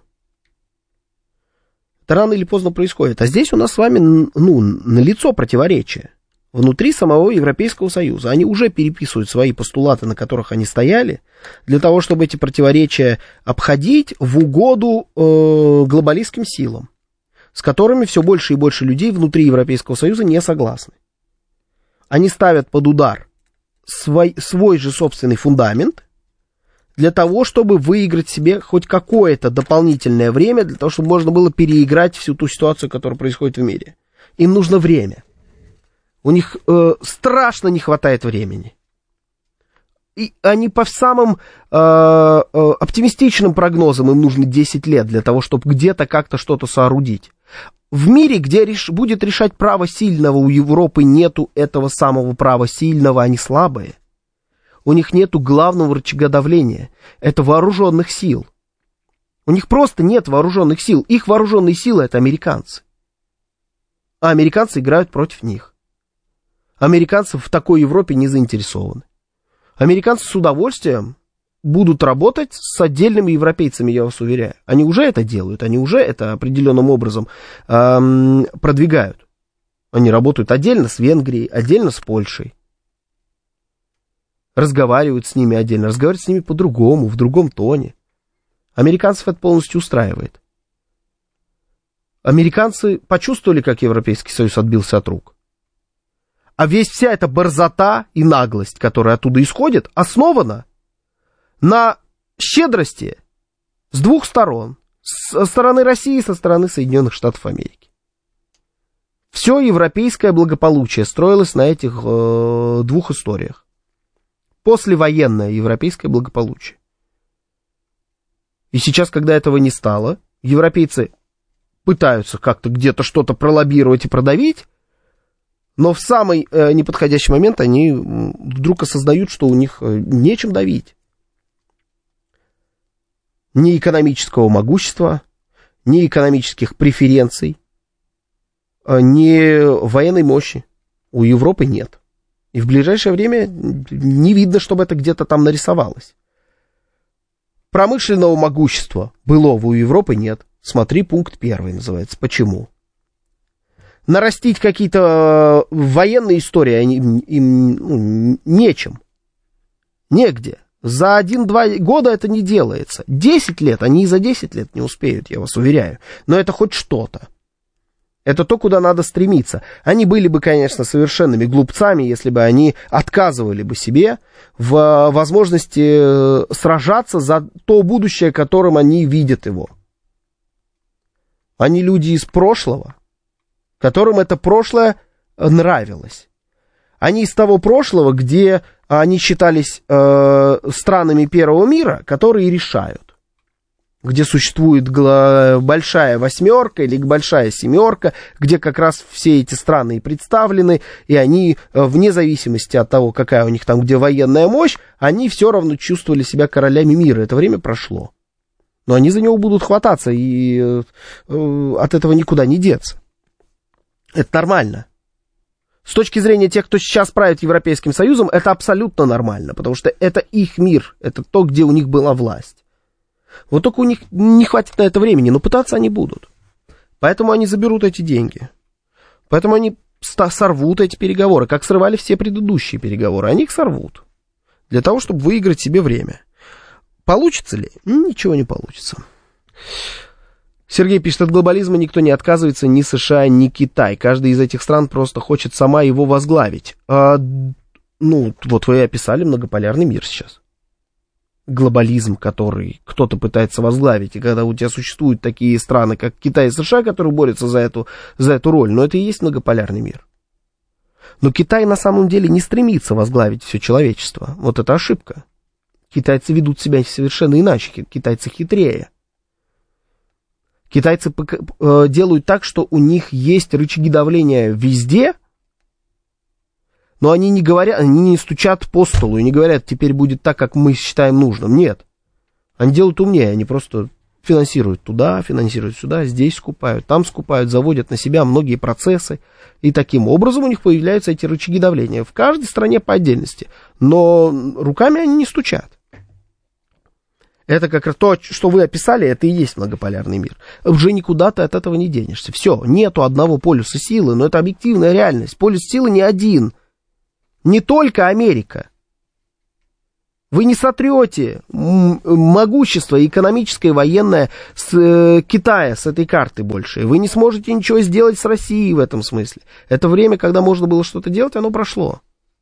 Это рано или поздно происходит. А здесь у нас с вами, ну, налицо противоречие. Внутри самого Европейского Союза. Они уже переписывают свои постулаты, на которых они стояли, для того, чтобы эти противоречия обходить в угоду э, глобалистским силам, с которыми все больше и больше людей внутри Европейского Союза не согласны. Они ставят под удар свой, свой же собственный фундамент, для того, чтобы выиграть себе хоть какое-то дополнительное время, для того, чтобы можно было переиграть всю ту ситуацию, которая происходит в мире. Им нужно время. У них э, страшно не хватает времени. И они по самым э, э, оптимистичным прогнозам им нужно десять лет для того, чтобы где-то как-то что-то соорудить. В мире, где реш... будет решать право сильного, у Европы нету этого самого права сильного, они слабые. У них нету главного рычага давления. Это вооруженных сил. У них просто нет вооруженных сил. Их вооруженные силы — это американцы. А американцы играют против них. Американцы в такой Европе не заинтересованы. Американцы с удовольствием будут работать с отдельными европейцами, я вас уверяю. Они уже это делают, они уже это определенным образом эм, продвигают. Они работают отдельно с Венгрией, отдельно с Польшей. Разговаривают с ними отдельно, разговаривают с ними по-другому, в другом тоне. Американцев это полностью устраивает. Американцы почувствовали, как Европейский Союз отбился от рук. А весь вся эта борзота и наглость, которая оттуда исходит, основана на щедрости с двух сторон. Со стороны России и со стороны Соединенных Штатов Америки. Все европейское благополучие строилось на этих э, двух историях. Послевоенное европейское благополучие. И сейчас, когда этого не стало, европейцы пытаются как-то где-то что-то пролоббировать и продавить, но в самый э, неподходящий момент они вдруг осознают, что у них э, нечем давить. Ни экономического могущества, ни экономических преференций, э, ни военной мощи у Европы нет. И в ближайшее время не видно, чтобы это где-то там нарисовалось. Промышленного могущества былого у Европы нет. Смотри, пункт первый называется. Почему? Нарастить какие-то военные истории им, им ну, нечем. Негде. За один-два года это не делается. Десять лет, они и за десять лет не успеют, я вас уверяю. Но это хоть что-то. Это то, куда надо стремиться. Они были бы, конечно, совершенными глупцами, если бы они отказывали бы себе в возможности сражаться за то будущее, которым они видят его. Они люди из прошлого, которым это прошлое нравилось. Они из того прошлого, где они считались э, странами первого мира, которые решают. Где существует большая восьмерка или большая семерка, где как раз все эти страны и представлены, и они, вне зависимости от того, какая у них там где военная мощь, они все равно чувствовали себя королями мира. Это время прошло. Но они за него будут хвататься, и э, от этого никуда не деться. Это нормально. С точки зрения тех, кто сейчас правит Европейским Союзом, это абсолютно нормально, потому что это их мир, это то, где у них была власть. Вот только у них не хватит на это времени, но пытаться они будут. Поэтому они заберут эти деньги. Поэтому они сорвут эти переговоры, как срывали все предыдущие переговоры. Они их сорвут. Для того, чтобы выиграть себе время. Получится ли? Ничего не получится. Сергей пишет, от глобализма никто не отказывается, ни США, ни Китай. Каждая из этих стран просто хочет сама его возглавить. А, ну, вот вы описали многополярный мир сейчас. Глобализм, который кто-то пытается возглавить, и когда у тебя существуют такие страны, как Китай и США, которые борются за эту, за эту роль, но это и есть многополярный мир. Но Китай на самом деле не стремится возглавить все человечество. Вот это ошибка. Китайцы ведут себя совершенно иначе, китайцы хитрее. Китайцы делают так, что у них есть рычаги давления везде, но они не говорят, они не стучат по столу и не говорят, теперь будет так, как мы считаем нужным. Нет. Они делают умнее, они просто финансируют туда, финансируют сюда, здесь скупают, там скупают, заводят на себя многие процессы. И таким образом у них появляются эти рычаги давления. В каждой стране по отдельности. Но руками они не стучат. Это как раз то, что вы описали, это и есть многополярный мир. Уже никуда ты от этого не денешься. Все, нету одного полюса силы, но это объективная реальность. Полюс силы не один. Не только Америка. Вы не сотрете могущество экономическое и военное с э, Китая, с этой карты больше. Вы не сможете ничего сделать с Россией в этом смысле. Это время, когда можно было что-то делать, оно прошло.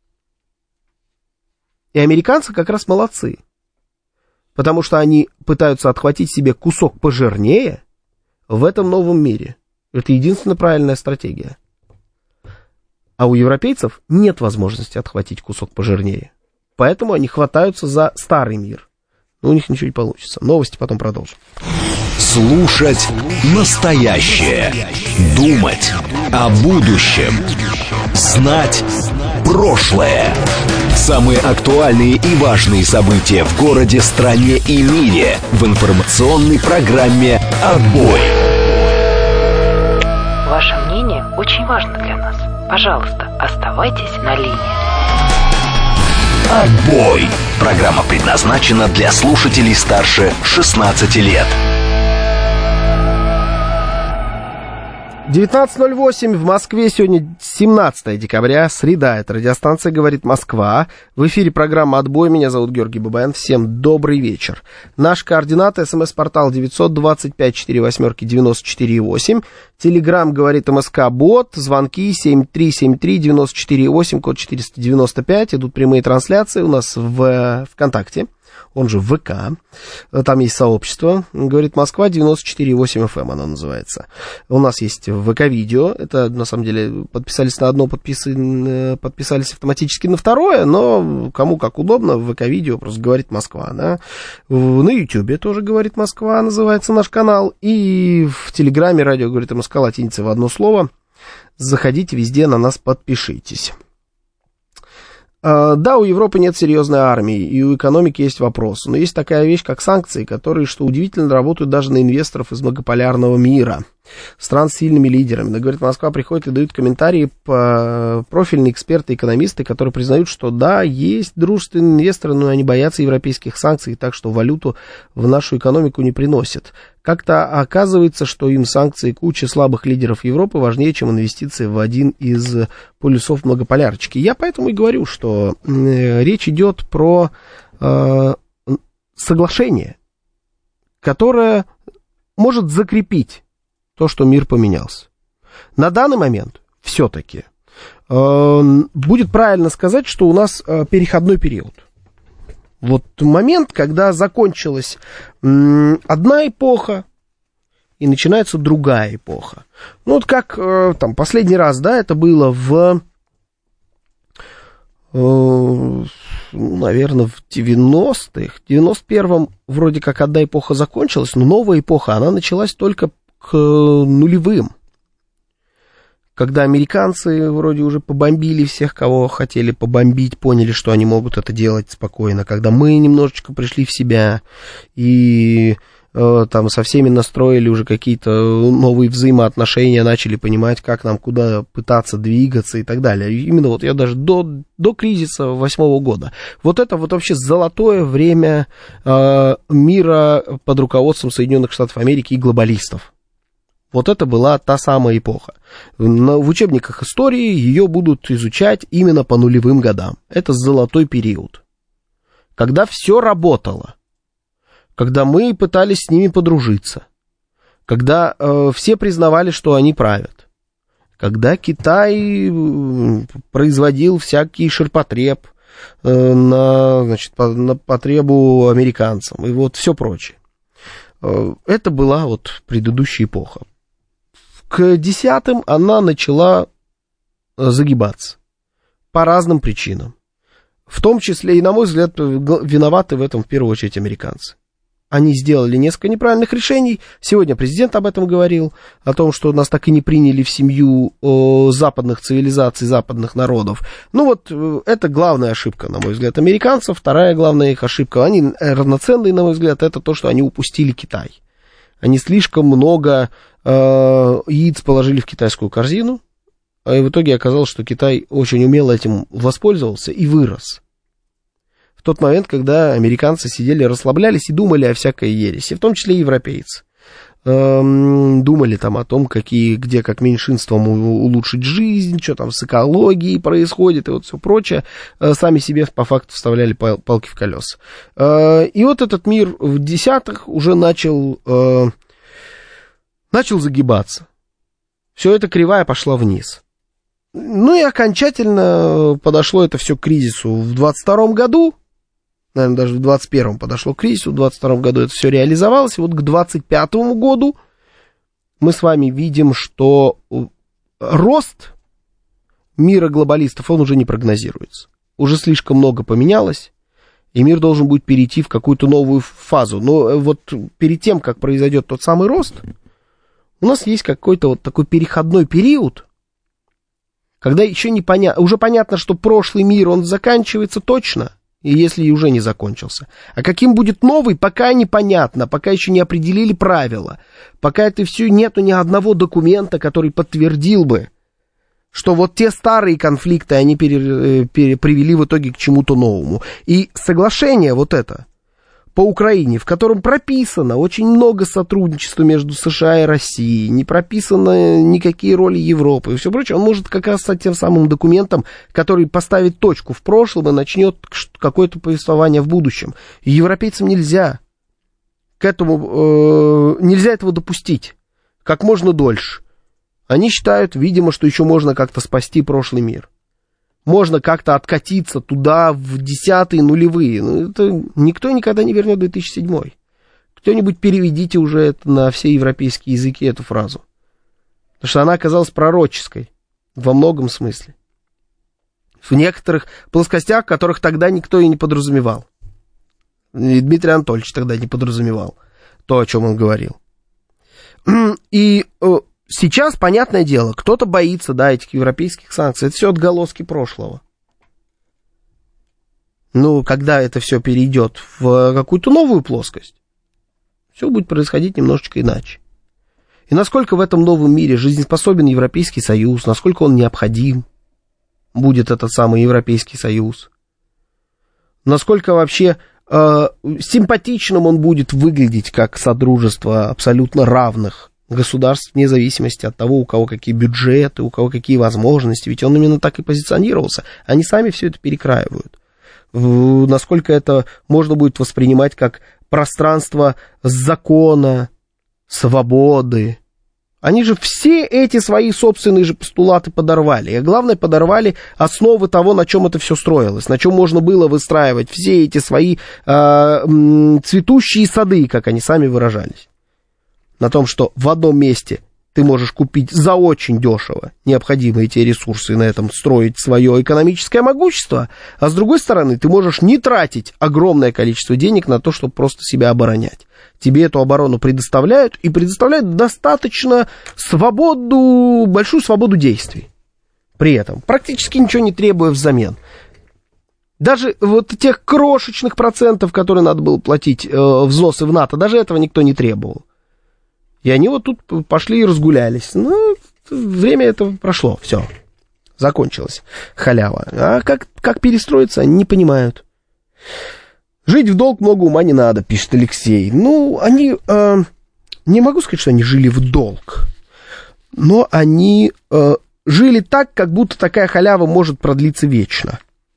И американцы как раз молодцы. Потому что они пытаются отхватить себе кусок пожирнее в этом новом мире. Это единственная правильная стратегия. А у европейцев нет возможности отхватить кусок пожирнее. Поэтому они хватаются за старый мир. Но у них ничего не получится. Новости потом продолжим. Слушать настоящее. Думать о будущем. Знать прошлое. Самые актуальные и важные события в городе, стране и мире в информационной программе «Отбой». Ваше мнение очень важно для нас. Пожалуйста, оставайтесь на линии. Отбой. Программа предназначена для слушателей старше шестнадцати лет. девятнадцать ноль восемь в Москве, сегодня семнадцатое декабря, среда, это радиостанция «Говорит Москва». В эфире программа «Отбой», меня зовут Георгий Бабаян, всем добрый вечер. Наш координат, смс-портал девятьсот двадцать пять сорок восемь девяносто четыре восемь, телеграмм «Говорит МСК-бот», звонки семь три семь три девять четыре восемь, код четыреста девяносто пять, идут прямые трансляции у нас в ВКонтакте. Он же ВК, там есть сообщество, говорит Москва, девяносто четыре восемь эф эм оно называется. У нас есть ВК-видео, это на самом деле подписались на одно, подписы, подписались автоматически на второе, но кому как удобно, в ВК-видео просто говорит Москва, да. На Ютьюбе тоже говорит Москва, называется наш канал, и в Телеграме радио говорит МСК латиницей в одно слово. Заходите везде, на нас подпишитесь. Да, у Европы нет серьезной армии, и у экономики есть вопросы, но есть такая вещь, как санкции, которые, что удивительно, работают даже на инвесторов из многополярного мира, стран с сильными лидерами. Да, говорит, Москва приходит и дают комментарии по профильные эксперты, экономисты, которые признают, что да, есть дружественные инвесторы, но они боятся европейских санкций, так что валюту в нашу экономику не приносят. Как-то оказывается, что им санкции кучи слабых лидеров Европы важнее, чем инвестиции в один из полюсов многополярочки. Я поэтому и говорю, что э, речь идет про э, соглашение, которое может закрепить то, что мир поменялся. На данный момент все-таки э, будет правильно сказать, что у нас э, переходной период. Вот момент, когда закончилась м, одна эпоха и начинается другая эпоха. Ну, вот как э, там последний раз, да, это было в, э, ну, наверное, в девяностых. В девяносто первом вроде как одна эпоха закончилась, но новая эпоха, она началась только к нулевым. Когда американцы вроде уже побомбили всех, кого хотели побомбить, поняли, что они могут это делать спокойно, когда мы немножечко пришли в себя и э, там со всеми настроили уже какие-то новые взаимоотношения, начали понимать, как нам куда пытаться двигаться и так далее. И именно вот я даже до, до кризиса восьмого года. Вот это вот вообще золотое время э, мира под руководством Соединенных Штатов Америки и глобалистов. Вот это была та самая эпоха. В учебниках истории ее будут изучать именно по нулевым годам. Это золотой период. Когда все работало. Когда мы пытались с ними подружиться. Когда э, все признавали, что они правят. Когда Китай производил всякий ширпотреб э, на, значит, по, на потребу американцам. И вот все прочее. Э, это была вот предыдущая эпоха. К десятым она начала загибаться по разным причинам. В том числе, и, на мой взгляд, виноваты в этом в первую очередь американцы. Они сделали несколько неправильных решений. Сегодня президент об этом говорил, о том, что нас так и не приняли в семью о, западных цивилизаций, западных народов. Ну вот, это главная ошибка, на мой взгляд, американцев. Вторая главная их ошибка, они равноценные, на мой взгляд, это то, что они упустили Китай. Они слишком много э, яиц положили в китайскую корзину, а в итоге оказалось, что Китай очень умело этим воспользовался и вырос. В тот момент, когда американцы сидели, расслаблялись и думали о всякой ереси, в том числе и европейцы. Э, думали там о том, какие, где как меньшинствам улучшить жизнь, что там с экологией происходит и вот все прочее. Э, сами себе по факту вставляли пал- палки в колеса. Э, и вот этот мир в десятых уже начал, э, начал загибаться. Все это кривая пошла вниз. Ну и окончательно подошло это все к кризису в двадцать втором году. Наверное, даже в двадцать первом подошло к кризису, в двадцать втором году это все реализовалось, и вот к двадцать пятому году мы с вами видим, что рост мира глобалистов, он уже не прогнозируется. Уже слишком много поменялось, и мир должен будет перейти в какую-то новую фазу. Но вот перед тем, как произойдет тот самый рост, у нас есть какой-то вот такой переходной период, когда еще не понятно, уже понятно, что прошлый мир, он заканчивается точно, и если уже не закончился. А каким будет новый, пока непонятно, пока еще не определили правила, пока это все нету ни одного документа, который подтвердил бы что вот те старые конфликты, они пере, пере, привели в итоге к чему-то новому. И соглашение вот это по Украине, в котором прописано очень много сотрудничества между США и Россией, не прописано никакие роли Европы и все прочее, он может как раз стать тем самым документом, который поставит точку в прошлом и начнет какое-то повествование в будущем. И европейцам нельзя к этому, э, нельзя этого допустить как можно дольше. Они считают, видимо, что еще можно как-то спасти прошлый мир. Можно как-то откатиться туда в десятые нулевые. Ну, это никто никогда не вернет две тысячи седьмой. Кто-нибудь переведите уже это на все европейские языки, эту фразу. Потому что она оказалась пророческой во многом смысле. В некоторых плоскостях, которых тогда никто и не подразумевал. И Дмитрий Анатольевич тогда не подразумевал то, о чем он говорил. И сейчас, понятное дело, кто-то боится, да, этих европейских санкций. Это все отголоски прошлого. Ну, когда это все перейдет в какую-то новую плоскость, все будет происходить немножечко иначе. И насколько в этом новом мире жизнеспособен Европейский Союз, насколько он необходим будет этот самый Европейский Союз, насколько вообще э, симпатичным он будет выглядеть как содружество абсолютно равных государств, вне зависимости от того, у кого какие бюджеты, у кого какие возможности. Ведь он именно так и позиционировался. Они сами все это перекраивают. Насколько это можно будет воспринимать как пространство закона, свободы. Они же все эти свои собственные же постулаты подорвали. И главное, подорвали основы того, на чем это все строилось, на чем можно было выстраивать все эти свои э, цветущие сады, как они сами выражались. На том, что в одном месте ты можешь купить за очень дешево необходимые тебе ресурсы и на этом строить свое экономическое могущество, а с другой стороны, ты можешь не тратить огромное количество денег на то, чтобы просто себя оборонять. Тебе эту оборону предоставляют, и предоставляют достаточно свободу, большую свободу действий. При этом практически ничего не требуя взамен. Даже вот тех крошечных процентов, которые надо было платить э, взносы в НАТО, даже этого никто не требовал. И они вот тут пошли и разгулялись. Ну, время это прошло, все, закончилось, халява. А как, как перестроиться, они не понимают. Жить в долг много ума не надо, пишет Алексей. Ну, они, э, не могу сказать, что они жили в долг, но они э, жили так, как будто такая халява может продлиться вечно.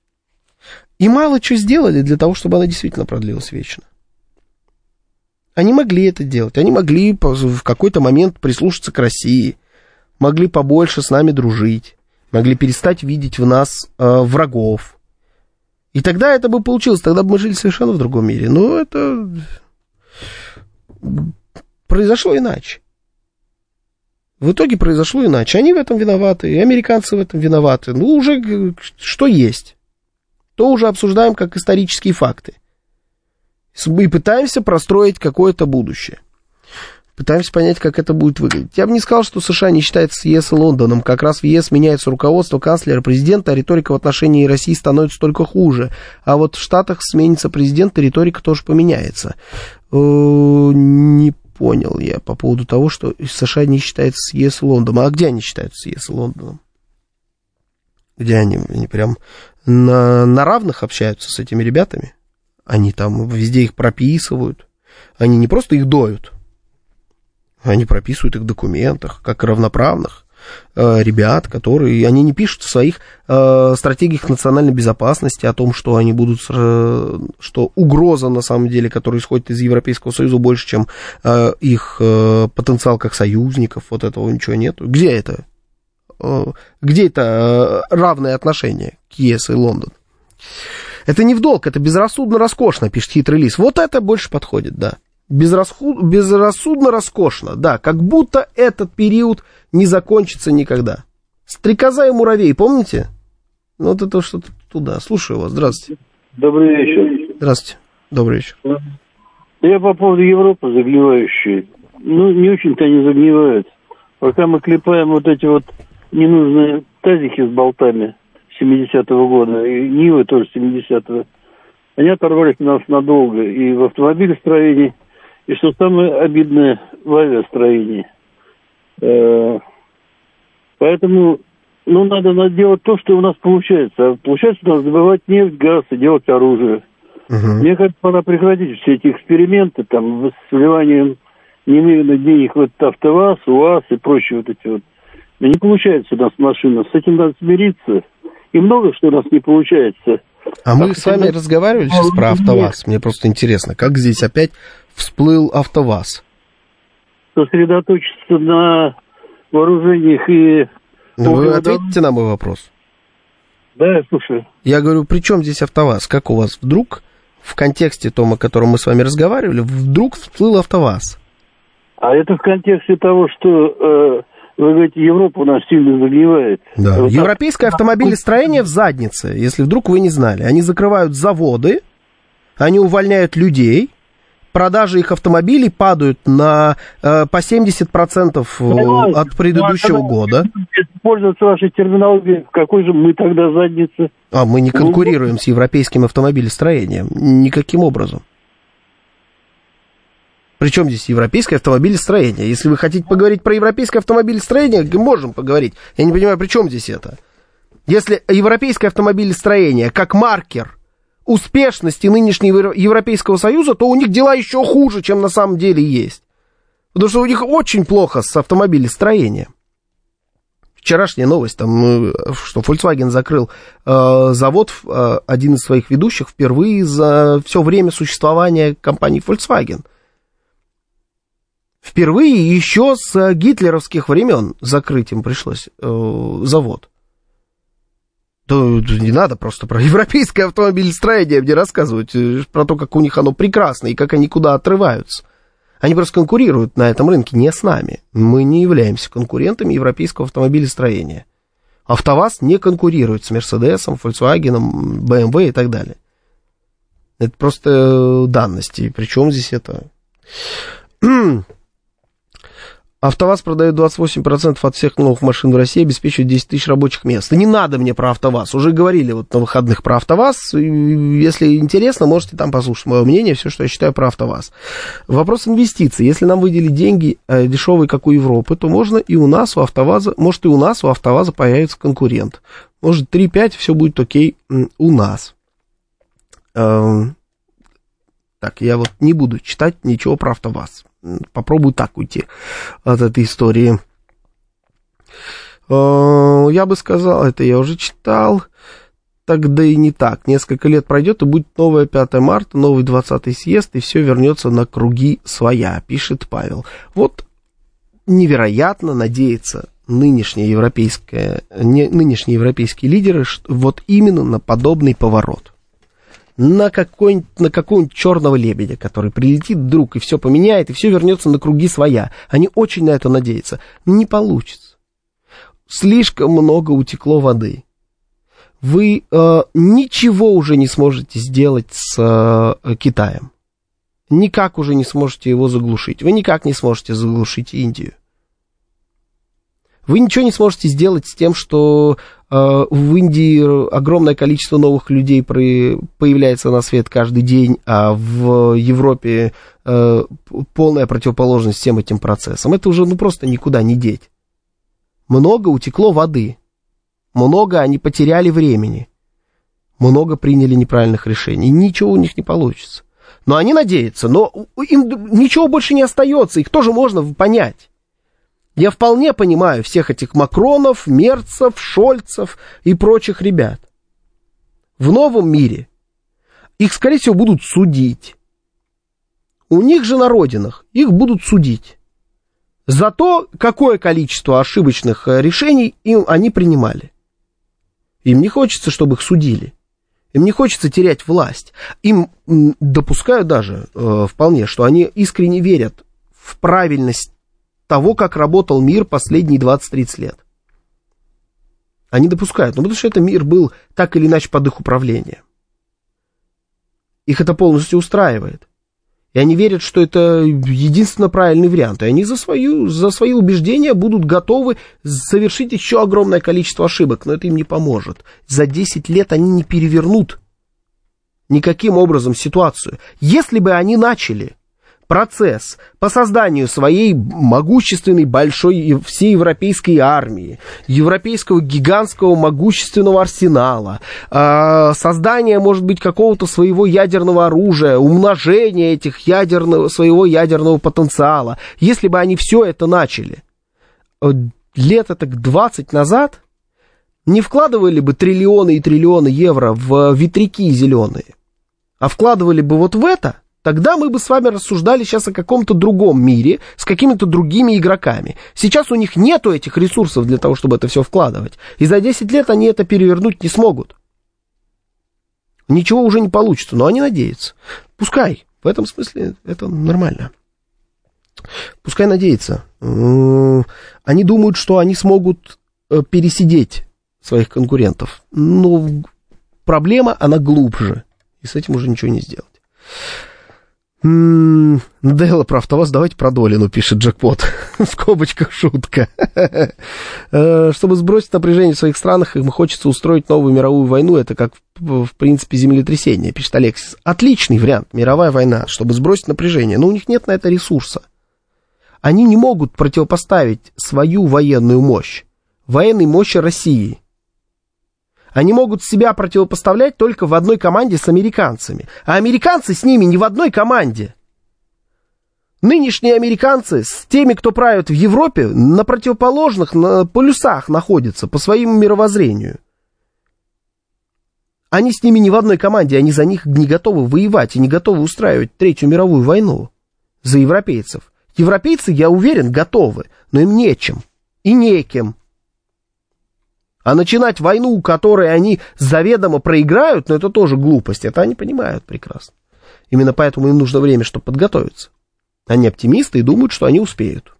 И мало что сделали для того, чтобы она действительно продлилась вечно. Они могли это делать, они могли в какой-то момент прислушаться к России, могли побольше с нами дружить, могли перестать видеть в нас э, врагов. И тогда это бы получилось, тогда бы мы жили совершенно в другом мире. Но это произошло иначе. В итоге произошло иначе. Они в этом виноваты, и американцы в этом виноваты. Ну, уже что есть, то уже обсуждаем как исторические факты. И пытаемся простроить какое-то будущее. Пытаемся понять, как это будет выглядеть. Я бы не сказал, что США не считается с ЕС и Лондоном. Как раз в ЕС меняется руководство, канцлера, президента, а риторика в отношении России становится только хуже. А вот в Штатах сменится президент, и риторика тоже поменяется. Не понял я по поводу того, что США не считается с ЕС и Лондоном. А где они считаются с ЕС и Лондоном? Где они? Они прям на, на равных общаются с этими ребятами? Они там везде их прописывают. Они не просто их доют, они прописывают их в документах, как равноправных э, ребят, которые... Они не пишут в своих э, стратегиях национальной безопасности о том, что они будут... Э, что угроза, на самом деле, которая исходит из Европейского Союза, больше, чем э, их э, потенциал как союзников. Вот этого ничего нету. Где это? Э, где это э, равное отношение к ЕС и Лондону? Это не в долг, это безрассудно роскошно, пишет хитрый лис. Вот это больше подходит, да. Безрасху... Безрассудно роскошно, да. Как будто этот период не закончится никогда. Стрекоза и муравей, помните? Ну, вот это что-то туда. Слушаю вас, здравствуйте. Добрый вечер. Здравствуйте, добрый вечер. Я по поводу Европы загнивающей. Ну, не очень-то они загнивают. Пока мы клепаем вот эти вот ненужные тазики с болтами семидесятого года, и Нивы тоже семидесятого, они оторвались нас надолго и в автомобилестроении, и, что самое обидное, в авиастроении. Поэтому ну, надо, надо делать то, что у нас получается. А получается у нас добывать нефть, газ и делать оружие. Угу. Мне кажется, пора прекратить все эти эксперименты, там, с вливанием немеренных денег в этот АвтоВАЗ, УАЗ и прочие вот эти вот. Да не получается у нас машина, с этим надо смириться. И много что у нас не получается. А мы с вами разговаривали сейчас про АвтоВАЗ. Мне просто интересно, как здесь опять всплыл АвтоВАЗ? Сосредоточиться на вооружениях и... Вы ответите на мой вопрос? Да, я слушаю. Я говорю, при чем здесь АвтоВАЗ? Как у вас вдруг, в контексте том, о котором мы с вами разговаривали, вдруг всплыл АвтоВАЗ? А это в контексте того, что... Э, вы говорите, Европа у нас сильно загнивает. Да. Вот Европейское так... автомобилестроение в заднице, если вдруг вы не знали. Они закрывают заводы, они увольняют людей, продажи их автомобилей падают на э, по семьдесят процентов Понимаете, от предыдущего ну, а года. Пользоваться вашей терминологией, в какой же мы тогда заднице? А мы не конкурируем с европейским автомобилестроением никаким образом. Причем здесь европейское автомобилестроение? Если вы хотите поговорить про европейское автомобилестроение, можем поговорить. Я не понимаю, при чем здесь это? Если европейское автомобилестроение как маркер успешности нынешнего Европейского Союза, то у них дела еще хуже, чем на самом деле есть. Потому что у них очень плохо с автомобилестроением. Вчерашняя новость, там, что Volkswagen закрыл э, завод, э, один из своих ведущих, впервые за все время существования компании Volkswagen. Впервые еще с гитлеровских времен закрыть им пришлось э, завод. Да не надо просто про европейское автомобилестроение мне рассказывать, про то, как у них оно прекрасно и как они куда отрываются. Они просто конкурируют на этом рынке не с нами. Мы не являемся конкурентами европейского автомобилестроения. АвтоВАЗ не конкурирует с Мерседесом, Volkswagen, бэ эм вэ и так далее. Это просто данности. Причем здесь это... АвтоВАЗ продает двадцать восемь процентов от всех новых машин в России, обеспечивает десять тысяч рабочих мест. И не надо мне про АвтоВАЗ. Уже говорили вот на выходных про АвтоВАЗ. Если интересно, можете там послушать мое мнение, все, что я считаю про АвтоВАЗ. Вопрос инвестиций. Если нам выделить деньги э, дешевые, как у Европы, то можно и у нас, у АвтоВАЗа, может и у нас, у АвтоВАЗа появится конкурент. Может три-пять, все будет окей у нас. Эм, так, я вот не буду читать ничего про АвтоВАЗ. Попробую так уйти от этой истории. Я бы сказал, это я уже читал. Тогда и не так. Несколько лет пройдет, и будет новое пятое марта, новый двадцатый съезд, и все вернется на круги своя, пишет Павел. Вот невероятно надеется нынешние европейские, нынешние европейские лидеры вот именно на подобный поворот. На какой-нибудь, на какого-нибудь черного лебедя, который прилетит вдруг и все поменяет, и все вернется на круги своя. Они очень на это надеются. Не получится. Слишком много утекло воды. Вы э, ничего уже не сможете сделать с э, Китаем. Никак уже не сможете его заглушить. Вы никак не сможете заглушить Индию. Вы ничего не сможете сделать с тем, что э, в Индии огромное количество новых людей при, появляется на свет каждый день, а в Европе э, полная противоположность всем этим процессам. Это уже ну, просто никуда не деть. Много утекло воды. Много они потеряли времени. Много приняли неправильных решений. Ничего у них не получится. Но они надеются. Но им ничего больше не остается. Их тоже можно понять. Я вполне понимаю всех этих Макронов, Мерцев, Шольцев и прочих ребят. В новом мире их, скорее всего, будут судить. У них же на родинах их будут судить за то, какое количество ошибочных решений им они принимали. Им не хочется, чтобы их судили. Им не хочется терять власть. Им допускаю даже э, вполне, что они искренне верят в правильность того, как работал мир последние двадцать-тридцать лет. Они допускают, ну, потому что этот мир был так или иначе под их управлением. Их это полностью устраивает. И они верят, что это единственно правильный вариант. И они за, свою, за свои убеждения будут готовы совершить еще огромное количество ошибок. Но это им не поможет. За десять лет они не перевернут никаким образом ситуацию. Если бы они начали процесс по созданию своей могущественной большой всеевропейской армии, европейского гигантского могущественного арсенала, создание, может быть, какого-то своего ядерного оружия, умножение этих ядерного, своего ядерного потенциала. Если бы они все это начали лет так двадцать назад, не вкладывали бы триллионы и триллионы евро в ветряки зеленые, а вкладывали бы вот в это, тогда мы бы с вами рассуждали сейчас о каком-то другом мире с какими-то другими игроками. Сейчас у них нету этих ресурсов для того, чтобы это все вкладывать. И за десять лет они это перевернуть не смогут. Ничего уже не получится, но они надеются. Пускай. В этом смысле это нормально. Пускай надеются. Они думают, что они смогут пересидеть своих конкурентов. Но проблема, она глубже. И с этим уже ничего не сделать. Надоело про АвтоВАЗ, давайте про Долину, пишет Джекпот. В скобочках шутка. Чтобы сбросить напряжение в своих странах, им хочется устроить новую мировую войну. Это как, в принципе, землетрясение, пишет Алексис. Отличный вариант, мировая война, чтобы сбросить напряжение. Но у них нет на это ресурса. Они не могут противопоставить свою военную мощь военной мощи России. Они могут себя противопоставлять только в одной команде с американцами. А американцы с ними не в одной команде. Нынешние американцы с теми, кто правит в Европе, на противоположных на полюсах находятся по своему мировоззрению. Они с ними не в одной команде, они за них не готовы воевать и не готовы устраивать Третью мировую войну за европейцев. Европейцы, я уверен, готовы, но им нечем и некем. А начинать войну, у которой они заведомо проиграют, ну это тоже глупость, это они понимают прекрасно. Именно поэтому им нужно время, чтобы подготовиться. Они оптимисты и думают, что они успеют.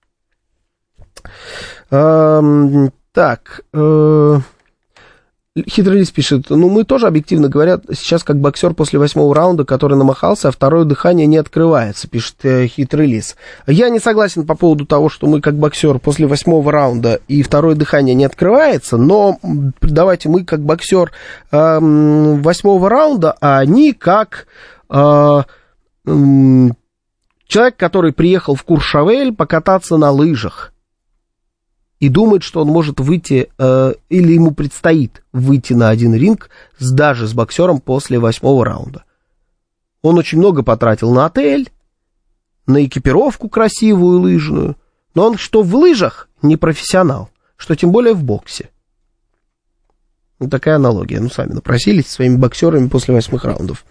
Эм, так, э, Хитрый лис пишет, ну мы тоже, объективно говоря, сейчас как боксер после восьмого раунда, который намахался, а второе дыхание не открывается, пишет э, Хитрый лис. Я не согласен по поводу того, что мы как боксер после восьмого раунда и второе дыхание не открывается, но давайте мы как боксер э, восьмого раунда, а они как э, э, человек, который приехал в Куршавель покататься на лыжах. И думает, что он может выйти, э, или ему предстоит выйти на один ринг с, даже с боксером после восьмого раунда. Он очень много потратил на отель, на экипировку красивую лыжную, но он что в лыжах не профессионал, что тем более в боксе. Вот такая аналогия. Ну, сами напросились своими боксерами после восьмых раундов.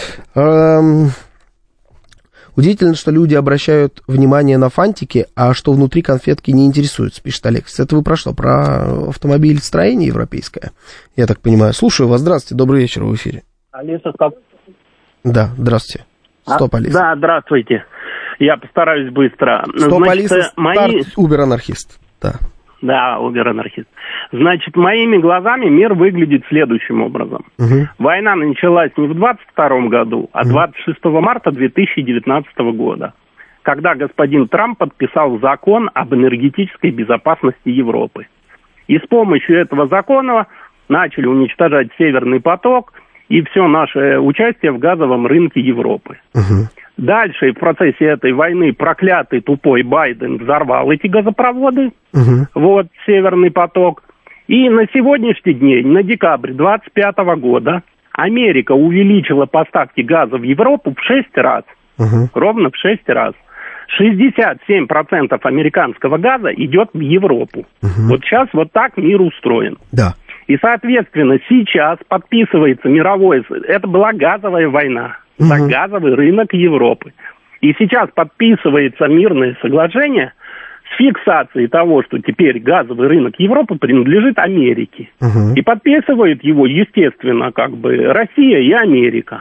Эм... Удивительно, что люди обращают внимание на фантики, а что внутри конфетки не интересуются, пишет Алекс. Это вы про что? Про автомобилестроение европейское? Я так понимаю. Слушаю вас. Здравствуйте. Добрый вечер. В эфире. Алиса, стоп. Да, здравствуйте. Стоп, а, Алиса. Да, здравствуйте. Я постараюсь быстро. Стоп, Значит, Алиса, мои... Убер-анархист. Да. Да, убер-анархист. Значит, моими глазами мир выглядит следующим образом. Угу. Война началась не в двадцать втором году, а двадцать шестого марта две тысячи девятнадцатого года, когда господин Трамп подписал закон об энергетической безопасности Европы. И с помощью этого закона начали уничтожать Северный поток и все наше участие в газовом рынке Европы. Угу. Дальше в процессе этой войны проклятый тупой Байден взорвал эти газопроводы, угу. вот, Северный поток. И на сегодняшний день, на декабрь двадцать пятого года, Америка увеличила поставки газа в Европу в шесть раз. Угу. Ровно в шесть раз. шестьдесят семь процентов американского газа идет в Европу. Угу. Вот сейчас вот так мир устроен. Да. И, соответственно, сейчас подписывается мировое... Это была газовая война. Угу. За газовый рынок Европы. И сейчас подписывается мирное соглашение с фиксацией того, что теперь газовый рынок Европы принадлежит Америке. Угу. И подписывает его, естественно, как бы Россия и Америка.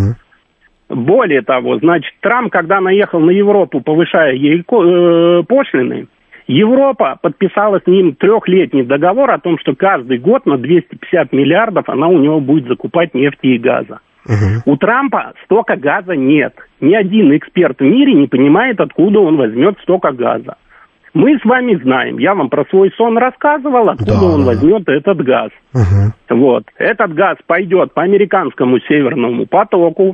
Угу. Более того, значит, Трамп, когда наехал на Европу, повышая ей э, пошлины, Европа подписала с ним трехлетний договор о том, что каждый год на двести пятьдесят миллиардов она у него будет закупать нефти и газа. Угу. У Трампа столько газа нет. Ни один эксперт в мире не понимает, откуда он возьмет столько газа. Мы с вами знаем, я вам про свой сон рассказывал, откуда да. он возьмет этот газ. Угу. Вот. Этот газ пойдет по американскому Северному потоку,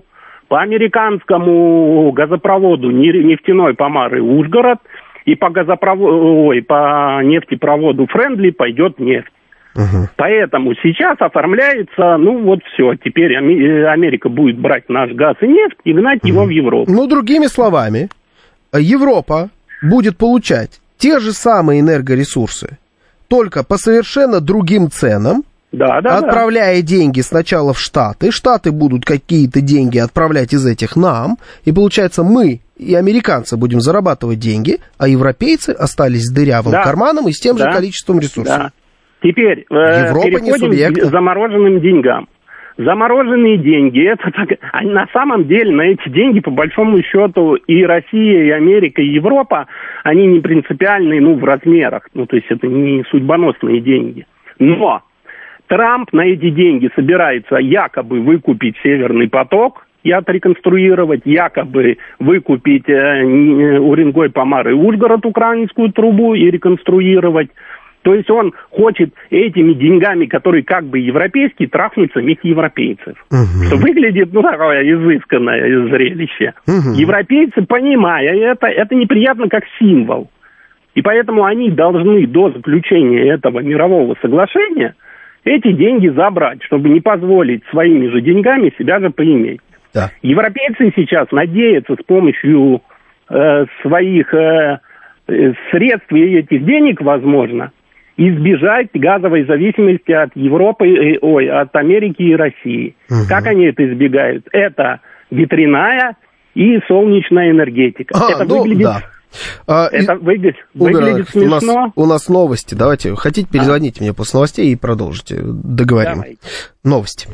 по американскому газопроводу нефтяной Помары Ужгород, и по газопроводу, ой, по нефтепроводу Френдли пойдет нефть. Угу. Поэтому сейчас оформляется, ну вот все, теперь Америка будет брать наш газ и нефть и гнать угу. его в Европу. Ну, другими словами, Европа будет получать те же самые энергоресурсы, только по совершенно другим ценам, да, да, отправляя да. деньги сначала в Штаты. Штаты будут какие-то деньги отправлять из этих нам, и получается мы и американцы будем зарабатывать деньги, а европейцы остались с дырявым да. карманом и с тем да. же количеством ресурсов. Да. Теперь э, переходим к замороженным деньгам. Замороженные деньги, это так, они, на самом деле на эти деньги, по большому счету, и Россия, и Америка, и Европа, они не принципиальные, ну, в размерах. Ну, то есть это не судьбоносные деньги. Но Трамп на эти деньги собирается якобы выкупить Северный поток и отреконструировать, якобы выкупить э, Уренгой, Помар и Ужгород, украинскую трубу, и реконструировать. То есть он хочет этими деньгами, которые как бы европейские, трахнуть самих европейцев. Угу. Что выглядит, ну, такое изысканное зрелище. Угу. Европейцы, понимая это, это неприятно как символ. И поэтому они должны до заключения этого мирового соглашения эти деньги забрать, чтобы не позволить своими же деньгами себя же поиметь. Да. Европейцы сейчас надеются с помощью э, своих э, средств и этих денег, возможно, избежать газовой зависимости от Европы, э, ой, от Америки и России. Угу. Как они это избегают? Это ветряная и солнечная энергетика. А, это ну, выглядит... Да. А, это и... выглядит, выглядит смешно. У нас, у нас новости. Давайте, хотите, перезвоните а. мне после новостей и продолжите. Договорим. Давайте. Новости.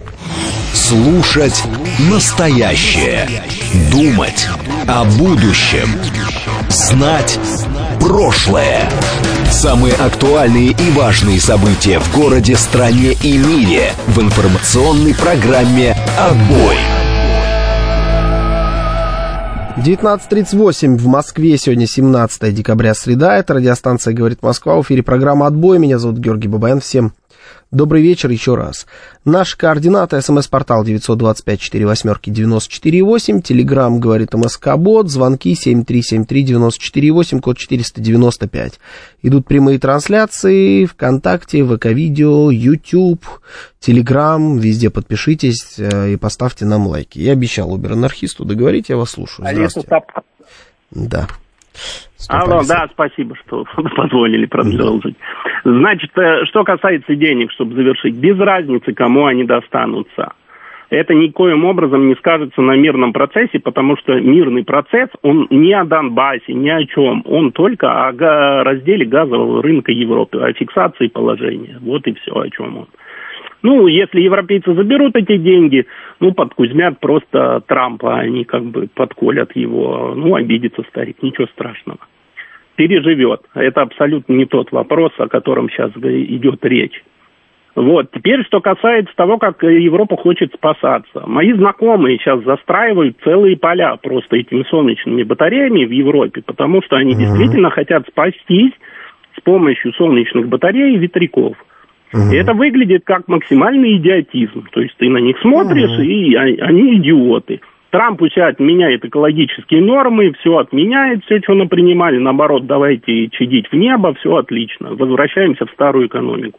Слушать настоящее. Думать о будущем. Знать прошлое. Самые актуальные и важные события в городе, стране и мире в информационной программе «Отбой». девятнадцать тридцать восемь в Москве, сегодня семнадцатое декабря, среда, это радиостанция «Говорит Москва», в эфире программа «Отбой», меня зовут Георгий Бабаян, всем добрый вечер еще раз. Наши координаты: смс-портал девятьсот двадцать пять сорок восемь девяносто четыре восемь, телеграмм «Говорит МСК-бот», звонки семь три семь три девяносто четыре восемь, код четыреста девяносто пять. Идут прямые трансляции ВКонтакте, ВК-видео, YouTube, Телеграм, везде подпишитесь и поставьте нам лайки. Я обещал Убер-анархисту договорить, я вас слушаю. Здравствуйте. Да. Алло, да, спасибо, что позволили продолжить. Значит, что касается денег, чтобы завершить, без разницы, кому они достанутся. Это никоим образом не скажется на мирном процессе, потому что мирный процесс, он не о Донбассе, ни о чем. Он только о разделе газового рынка Европы, о фиксации положения. Вот и все, о чем он. Ну, если европейцы заберут эти деньги, ну, подкузмят просто Трампа, они как бы подколят его, ну, обидится старик, ничего страшного. Переживет. Это абсолютно не тот вопрос, о котором сейчас идет речь. Вот, теперь, что касается того, как Европа хочет спасаться. Мои знакомые сейчас застраивают целые поля просто этими солнечными батареями в Европе, потому что они mm-hmm. действительно хотят спастись с помощью солнечных батарей и ветряков. Uh-huh. И это выглядит как максимальный идиотизм. То есть ты на них смотришь, uh-huh. и они идиоты. Трамп у себя отменяет экологические нормы, все отменяет, все, что напринимали. Наоборот, давайте чадить в небо, все отлично. Возвращаемся в старую экономику.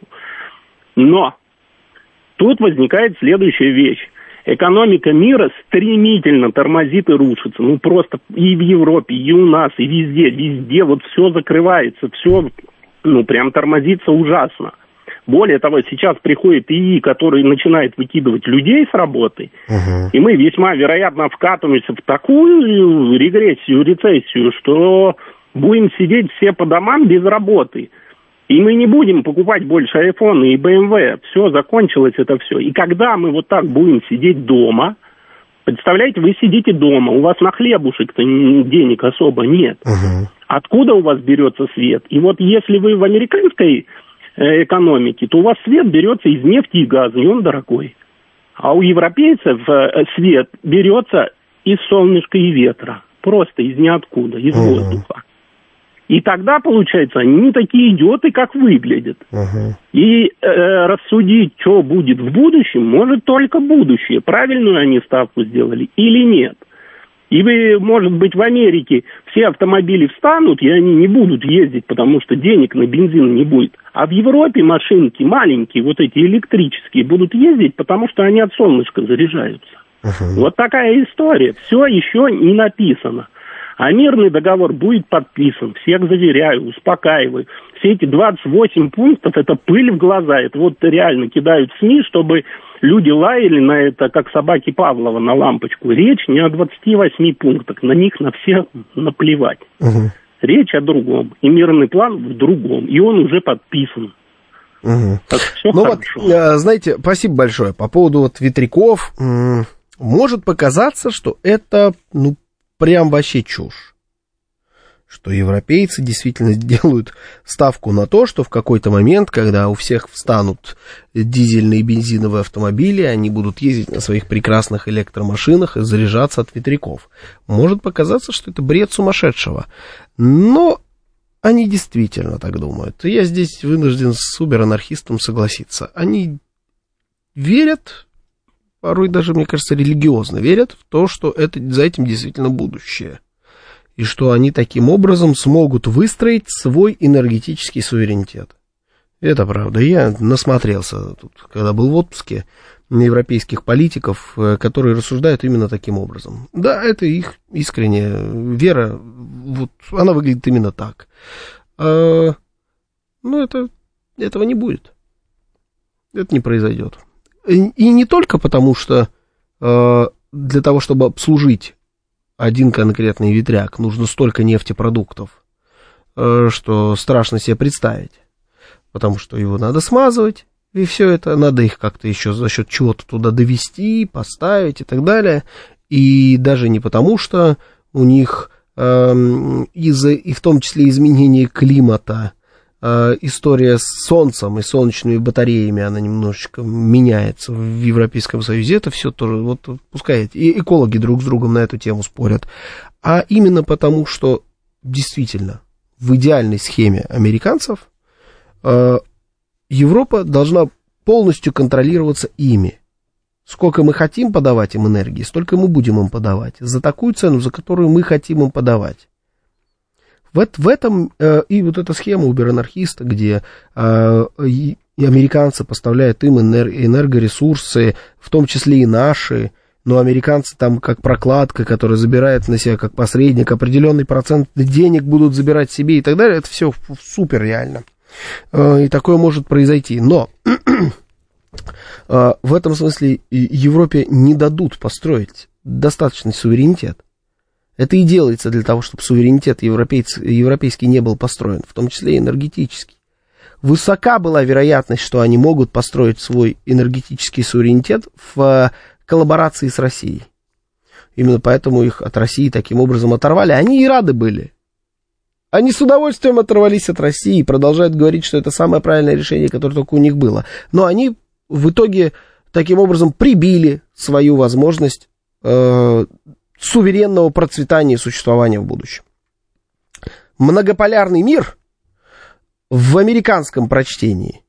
Но тут возникает следующая вещь. Экономика мира стремительно тормозит и рушится. Ну, просто и в Европе, и у нас, и везде, везде вот все закрывается, все, ну, прям тормозится ужасно. Более того, сейчас приходит ИИ, который начинает выкидывать людей с работы, uh-huh. и мы весьма вероятно вкатываемся в такую регрессию, рецессию, что будем сидеть все по домам без работы. И мы не будем покупать больше айфоны и бэ эм вэ. Все, закончилось это все. И когда мы вот так будем сидеть дома, представляете, вы сидите дома, у вас на хлебушек-то денег особо нет. Uh-huh. Откуда у вас берется свет? И вот если вы в американской экономики, то у вас свет берется из нефти и газа, и он дорогой. А у европейцев свет берется из солнышка и ветра. Просто из ниоткуда, из mm-hmm. воздуха. И тогда, получается, они не такие идиоты, как выглядят. Uh-huh. И э, рассудить, что будет в будущем, может только будущее. Правильную они ставку сделали или нет. И, вы, может быть, в Америке все автомобили встанут, и они не будут ездить, потому что денег на бензин не будет. А в Европе машинки маленькие, вот эти электрические, будут ездить, потому что они от солнышка заряжаются. Uh-huh. Вот такая история. Все еще не написано. А мирный договор будет подписан. Всех заверяю, успокаиваю. Все эти двадцать восемь пунктов, это пыль в глаза. Это вот реально кидают в СМИ, чтобы люди лаяли на это, как собаки Павлова на лампочку. Речь не о двадцати восьми пунктах. На них на всех наплевать. Угу. Речь о другом. И мирный план в другом. И он уже подписан. Угу. Так, все ну хорошо. Вот, знаете, спасибо большое. По поводу вот ветряков. Может показаться, что это, ну, прям вообще чушь, что европейцы действительно делают ставку на то, что в какой-то момент, когда у всех встанут дизельные и бензиновые автомобили, они будут ездить на своих прекрасных электромашинах и заряжаться от ветряков. Может показаться, что это бред сумасшедшего, но они действительно так думают. И я здесь вынужден с убер-анархистом согласиться. Они верят, порой даже, мне кажется, религиозно верят в то, что это, за этим действительно будущее. И что они таким образом смогут выстроить свой энергетический суверенитет. Это правда. Я насмотрелся тут, когда был в отпуске, на европейских политиков, которые рассуждают именно таким образом. Да, это их искренняя вера, вот она выглядит именно так. А, ну, это, этого не будет. Это не произойдет. И не только потому, что э, для того, чтобы обслужить один конкретный ветряк, нужно столько нефтепродуктов, э, что страшно себе представить. Потому что его надо смазывать, и все это, надо их как-то еще за счет чего-то туда довести, поставить и так далее. И даже не потому, что у них э, из-за, и в том числе изменения климата, история с солнцем и солнечными батареями, она немножечко меняется в Европейском Союзе, это все тоже, вот пускай и экологи друг с другом на эту тему спорят, а именно потому, что действительно в идеальной схеме американцев Европа должна полностью контролироваться ими. Сколько мы хотим подавать им энергии, столько мы будем им подавать, за такую цену, за которую мы хотим им подавать. В, в этом э, и вот эта схема убер-анархиста, где э, и, и американцы поставляют им энер, энергоресурсы, в том числе и наши, но американцы там как прокладка, которая забирает на себя как посредник, определенный процент денег будут забирать себе и так далее, это все супер реально. Э, и такое может произойти. Но э, в этом смысле Европе не дадут построить достаточный суверенитет. Это и делается для того, чтобы суверенитет европейский не был построен, в том числе и энергетический. Высока была вероятность, что они могут построить свой энергетический суверенитет в коллаборации с Россией. Именно поэтому их от России таким образом оторвали. Они и рады были. Они с удовольствием оторвались от России и продолжают говорить, что это самое правильное решение, которое только у них было. Но они в итоге таким образом прибили свою возможность э, суверенного процветания и существования в будущем. Многополярный мир в американском прочтении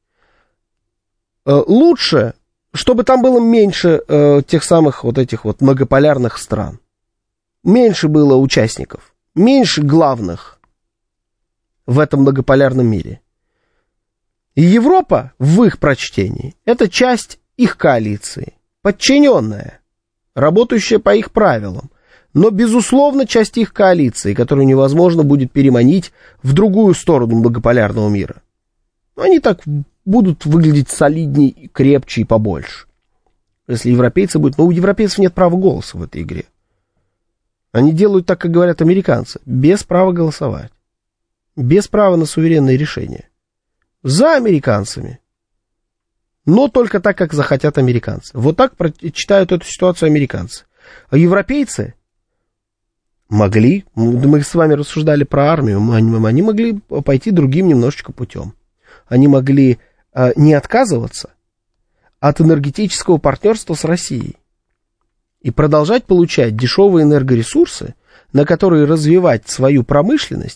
лучше, чтобы там было меньше э, тех самых вот этих вот многополярных стран. Меньше было участников, меньше главных в этом многополярном мире. И Европа в их прочтении это часть их коалиции, подчиненная, работающая по их правилам. Но, безусловно, часть их коалиции, которую невозможно будет переманить в другую сторону многополярного мира. Они так будут выглядеть солиднее, крепче и побольше. Если европейцы будут... Но у европейцев нет права голоса в этой игре. Они делают так, как говорят американцы, без права голосовать. Без права на суверенное решение. За американцами. Но только так, как захотят американцы. Вот так читают эту ситуацию американцы. А европейцы... Могли, мы с вами рассуждали про армию, они могли пойти другим немножечко путем. Они могли э, не отказываться от энергетического партнерства с Россией и продолжать получать дешевые энергоресурсы, на которые развивать свою промышленность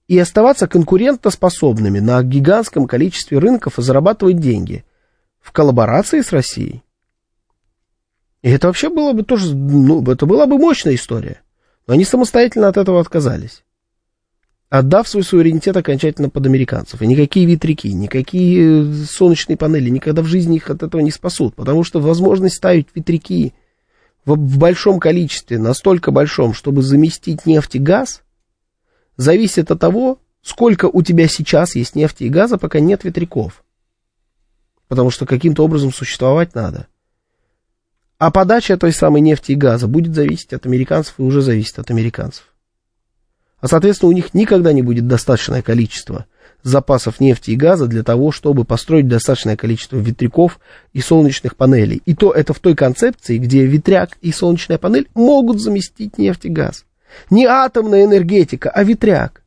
и оставаться конкурентоспособными на гигантском количестве рынков и зарабатывать деньги в коллаборации с Россией. И это вообще было бы тоже, ну, это была бы мощная история. Но они самостоятельно от этого отказались, отдав свой суверенитет окончательно под американцев. И никакие ветряки, никакие солнечные панели никогда в жизни их от этого не спасут, потому что возможность ставить ветряки в, в большом количестве, настолько большом, чтобы заместить нефть и газ, зависит от того, сколько у тебя сейчас есть нефти и газа, пока нет ветряков. Потому что каким-то образом существовать надо. А подача той самой нефти и газа будет зависеть от американцев и уже зависит от американцев. А, соответственно, у них никогда не будет достаточное количество запасов нефти и газа для того, чтобы построить достаточное количество ветряков и солнечных панелей. И то это в той концепции, где ветряк и солнечная панель могут заместить нефть и газ. Не атомная энергетика, а ветряк.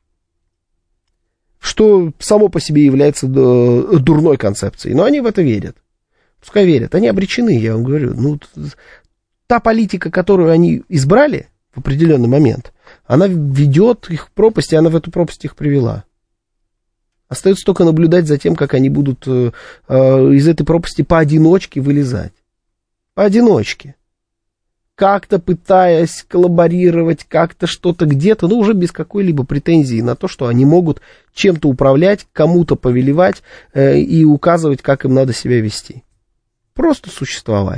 Что само по себе является дурной концепцией. Но они в это верят. Пускай верят. Они обречены, я вам говорю. Ну, та политика, которую они избрали в определенный момент, она ведет их в пропасть, и она в эту пропасть их привела. Остается только наблюдать за тем, как они будут э, из этой пропасти поодиночке вылезать. Поодиночке. Как-то пытаясь коллаборировать, как-то что-то где-то, но уже без какой-либо претензии на то, что они могут чем-то управлять, кому-то повелевать э, и указывать, как им надо себя вести. Просто существовать.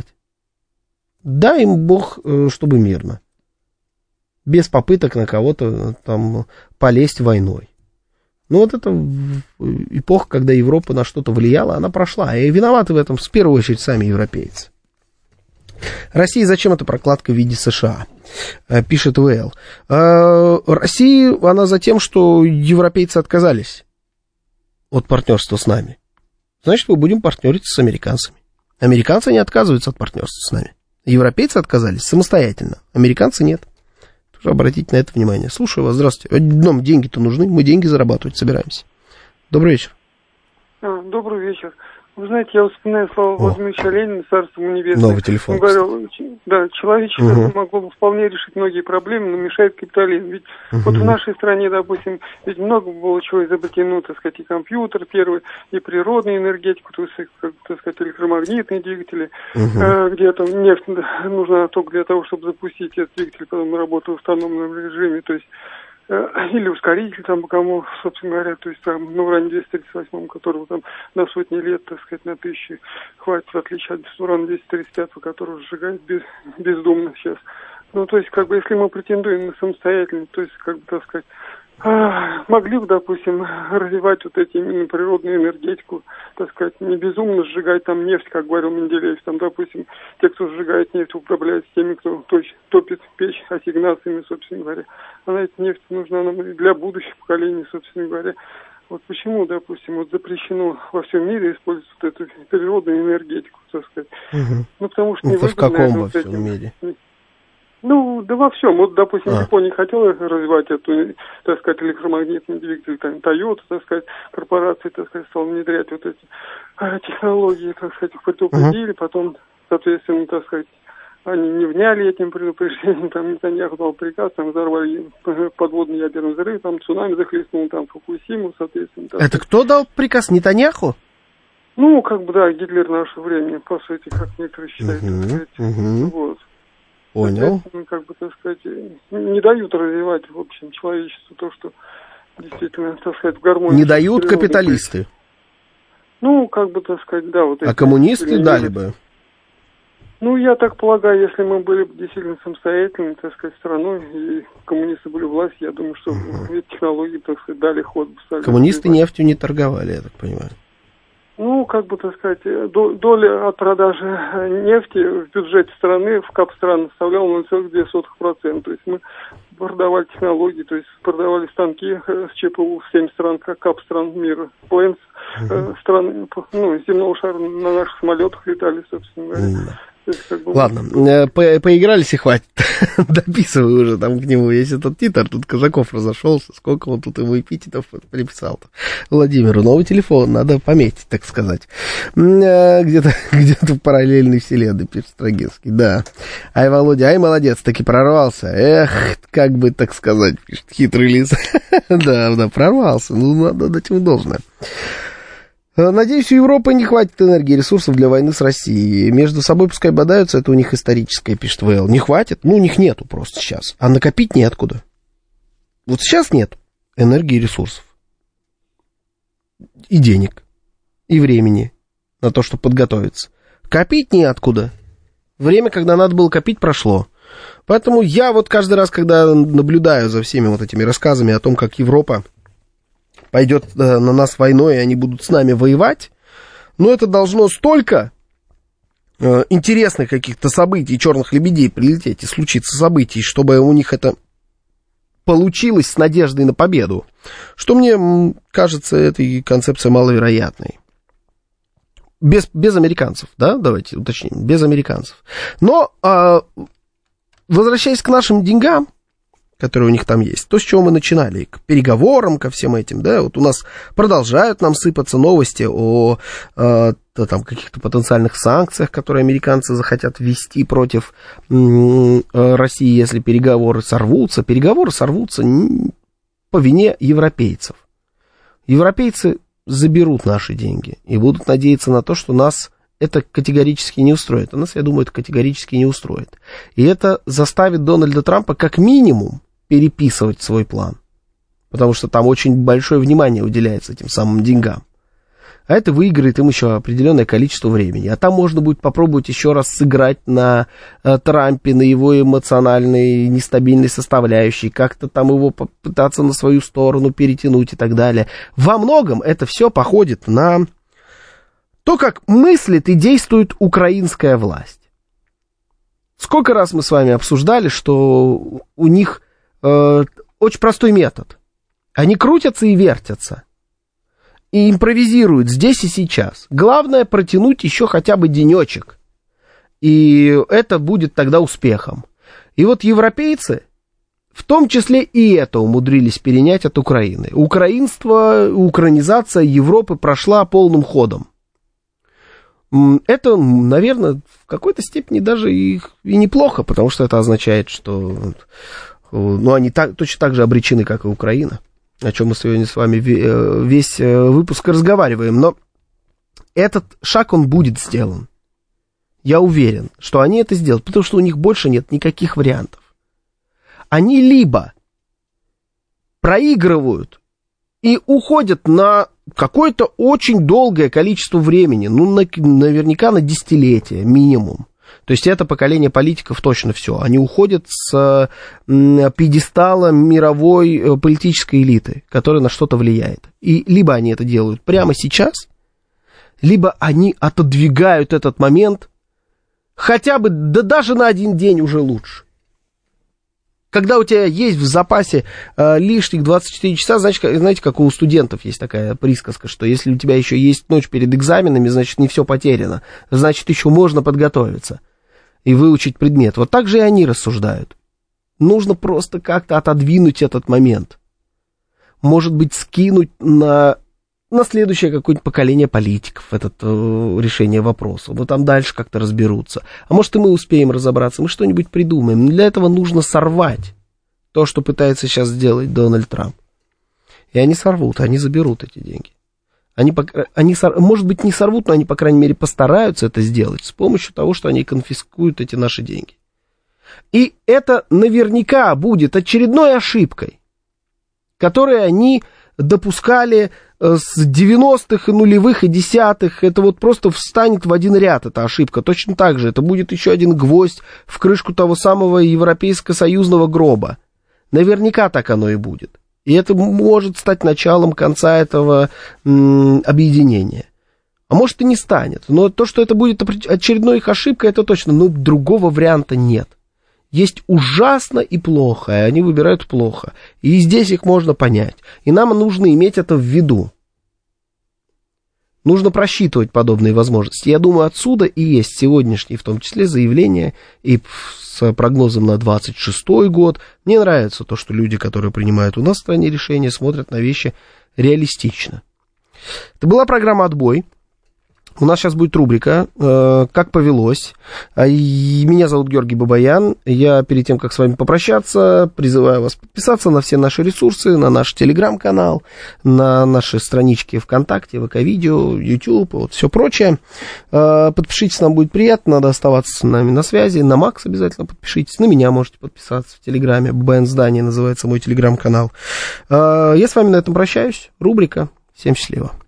Дай им Бог, э, чтобы мирно. Без попыток на кого-то там полезть войной. Ну, вот эта эпоха, когда Европа на что-то влияла, она прошла. И виноваты в этом, в первую очередь, сами европейцы. России зачем эта прокладка в виде США? Пишет ВЛ. России, она за тем, что европейцы отказались от партнерства с нами. Значит, мы будем партнериться с американцами. Американцы не отказываются от партнерства с нами. Европейцы отказались самостоятельно. Американцы нет. Тоже обратите на это внимание. Слушаю вас, здравствуйте. Нам деньги-то нужны, мы деньги зарабатывать собираемся. Добрый вечер. А, добрый вечер. Вы знаете, я вспоминаю слова Владимира Ленина, царство ему небесное. Новый телефон. Он говорил, да, человечество угу. могло бы вполне решить многие проблемы, но мешает капитализм. Ведь угу. вот в нашей стране, допустим, ведь много было чего изобретено, так сказать, и компьютер первый, и природную энергетику, то есть, как, так сказать, электромагнитные двигатели, угу. э, где там нефть нужна только для того, чтобы запустить этот двигатель, потом работу в установленном режиме, то есть или ускоритель, там, кому, собственно говоря, то есть там на уране двести тридцать восемь, которого там на сотни лет, так сказать, на тысячи хватит, в отличие от урана двести тридцать пять, который сжигает без, бездумно сейчас. Ну, то есть, как бы, если мы претендуем на самостоятельность, то есть, как бы, так сказать, могли бы, допустим, развивать вот эти именно природную энергетику, так сказать, не безумно сжигать там нефть, как говорил Менделеев, там, допустим, те, кто сжигает нефть, управляют теми, кто топит печь ассигнациями, собственно говоря. Она, эта нефть нужна нам и для будущих поколений, собственно говоря. Вот почему, допустим, вот запрещено во всем мире использовать вот эту природную энергетику, так сказать. Угу. Ну, потому что это в каком во вот всем этим... мире? Ну, да во всем. Вот, допустим, а. Япония хотела развивать эту, так сказать, электромагнитный двигатель, там, Toyota, так сказать, корпорации, так сказать, стала внедрять вот эти а, технологии, так сказать, их предупредили, uh-huh. потом, соответственно, так сказать, они не вняли этим предупреждением, там, Нетаньяху дал приказ, там, взорвали подводный ядерный взрыв, там, цунами захлестнул, там, Фукусиму, соответственно. Так, это кто дал приказ, Нетаньяху? Ну, как бы, да, Гитлер нашего времени, по сути, как некоторые считают, uh-huh. так сказать, uh-huh. вот. Понял. Как бы, так сказать, не дают развивать, в общем, человечеству то, что действительно, так сказать, в гармонии. Не дают капиталисты. Ну, как бы, так сказать, да. Вот а коммунисты дали бы? Ну, я так полагаю, если мы были бы действительно самостоятельной, так сказать, страной, и коммунисты были власть, я думаю, что угу. эти технологии, так сказать, дали ход. Коммунисты нефтью не торговали, я так понимаю. Ну, как бы, так сказать, доля от продажи нефти в бюджете страны, в кап стран составляла ноль целых две десятых процента. То есть мы продавали технологии, то есть продавали станки с ЧПУ в семь стран, как кап стран мира. Плейнс uh-huh. страны, ну, земного шара на наших самолетах летали, собственно говоря. Uh-huh. Как бы... Ладно, по поигрались и хватит. Дописывай уже там к нему весь этот титр. Тут Казаков разошелся. Сколько он тут ему эпитетов приписал-то. Владимиру новый телефон надо пометить, так сказать. Где-то где-то в параллельной вселенной, пишет Строгинский. Да. Ай, Володя, ай, молодец, таки прорвался. Эх, как бы так сказать, пишет хитрый лис. Да, да, прорвался. Ну, надо дать ему должное. Надеюсь, у Европы не хватит энергии и ресурсов для войны с Россией. Между собой пускай бодаются, это у них историческое, пишет ВЛ. Не хватит? Ну, у них нету просто сейчас. А накопить неоткуда. Вот сейчас нет энергии и ресурсов. И денег. И времени на то, чтобы подготовиться. Копить неоткуда. Время, когда надо было копить, прошло. Поэтому я вот каждый раз, когда наблюдаю за всеми вот этими рассказами о том, как Европа пойдет э, на нас войной, и они будут с нами воевать, но это должно столько э, интересных каких-то событий, черных лебедей прилететь и случиться событий, чтобы у них это получилось с надеждой на победу, что мне кажется этой концепцией маловероятной. Без, без американцев, да, давайте уточним, без американцев. Но, э, возвращаясь к нашим деньгам, которые у них там есть, то, с чего мы начинали, к переговорам, ко всем этим, да, вот у нас продолжают нам сыпаться новости о, о, о там, каких-то потенциальных санкциях, которые американцы захотят ввести против м- России, если переговоры сорвутся. Переговоры сорвутся по вине европейцев. Европейцы заберут наши деньги и будут надеяться на то, что нас это категорически не устроит. А нас, я думаю, это категорически не устроит. И это заставит Дональда Трампа как минимум переписывать свой план. Потому что там очень большое внимание уделяется этим самым деньгам. А это выиграет им еще определенное количество времени. А там можно будет попробовать еще раз сыграть на э, Трампе, на его эмоциональной нестабильной составляющей, как-то там его попытаться на свою сторону перетянуть и так далее. Во многом это все походит на то, как мыслит и действует украинская власть. Сколько раз мы с вами обсуждали, что у них э, очень простой метод. Они крутятся и вертятся. И импровизируют здесь и сейчас. Главное протянуть еще хотя бы денечек. И это будет тогда успехом. И вот европейцы, в том числе и это умудрились перенять от Украины. Украинство, украинизация Европы прошла полным ходом. Это, наверное, в какой-то степени даже и, и неплохо, потому что это означает, что ну, они так, точно так же обречены, как и Украина, о чем мы сегодня с вами весь выпуск разговариваем. Но этот шаг, он будет сделан. Я уверен, что они это сделают, потому что у них больше нет никаких вариантов. Они либо проигрывают и уходят на какое-то очень долгое количество времени, ну, на, наверняка на десятилетия минимум. То есть это поколение политиков точно все. Они уходят с пьедестала мировой политической элиты, которая на что-то влияет. И либо они это делают прямо сейчас, либо они отодвигают этот момент хотя бы, да даже на один день уже лучше. Когда у тебя есть в запасе э, лишних двадцать четыре часа, значит, знаете, как у студентов есть такая присказка, что если у тебя еще есть ночь перед экзаменами, значит, не все потеряно. Значит, еще можно подготовиться и выучить предмет. Вот так же и они рассуждают. Нужно просто как-то отодвинуть этот момент. Может быть, скинуть на, на следующее какое-нибудь поколение политиков это э, решение вопроса. Вот там дальше как-то разберутся. А может, и мы успеем разобраться, мы что-нибудь придумаем. Но для этого нужно сорвать то, что пытается сейчас сделать Дональд Трамп. И они сорвут, они заберут эти деньги. Они, они, может быть, не сорвут, но они, по крайней мере, постараются это сделать с помощью того, что они конфискуют эти наши деньги. И это наверняка будет очередной ошибкой, которую они допускали с девяностых и нулевых и десятых. Это вот просто встанет в один ряд, эта ошибка. Точно так же. Это будет еще один гвоздь в крышку того самого европейско-союзного гроба. Наверняка так оно и будет. И это может стать началом конца этого м, объединения. А может и не станет. Но то, что это будет очередной их ошибкой, это точно. Но другого варианта нет. Есть ужасно и плохо, и они выбирают плохо. И здесь их можно понять. И нам нужно иметь это в виду. Нужно просчитывать подобные возможности. Я думаю, отсюда и есть сегодняшние, в том числе, заявления и с прогнозом на двадцать шестой год. Мне нравится то, что люди, которые принимают у нас в стране решения, смотрят на вещи реалистично. Это была программа «Отбой». У нас сейчас будет рубрика э, «Как повелось». И меня зовут Георгий Бабаян. Я перед тем, как с вами попрощаться, призываю вас подписаться на все наши ресурсы, на наш телеграм-канал, на наши странички ВКонтакте, ВК-видео, YouTube, вот все прочее. Э, подпишитесь, нам будет приятно, надо оставаться с нами на связи. На Макс обязательно подпишитесь, на меня можете подписаться в телеграме. ББН Здание называется мой телеграм-канал. Э, я с вами на этом прощаюсь. Рубрика. Всем счастливо.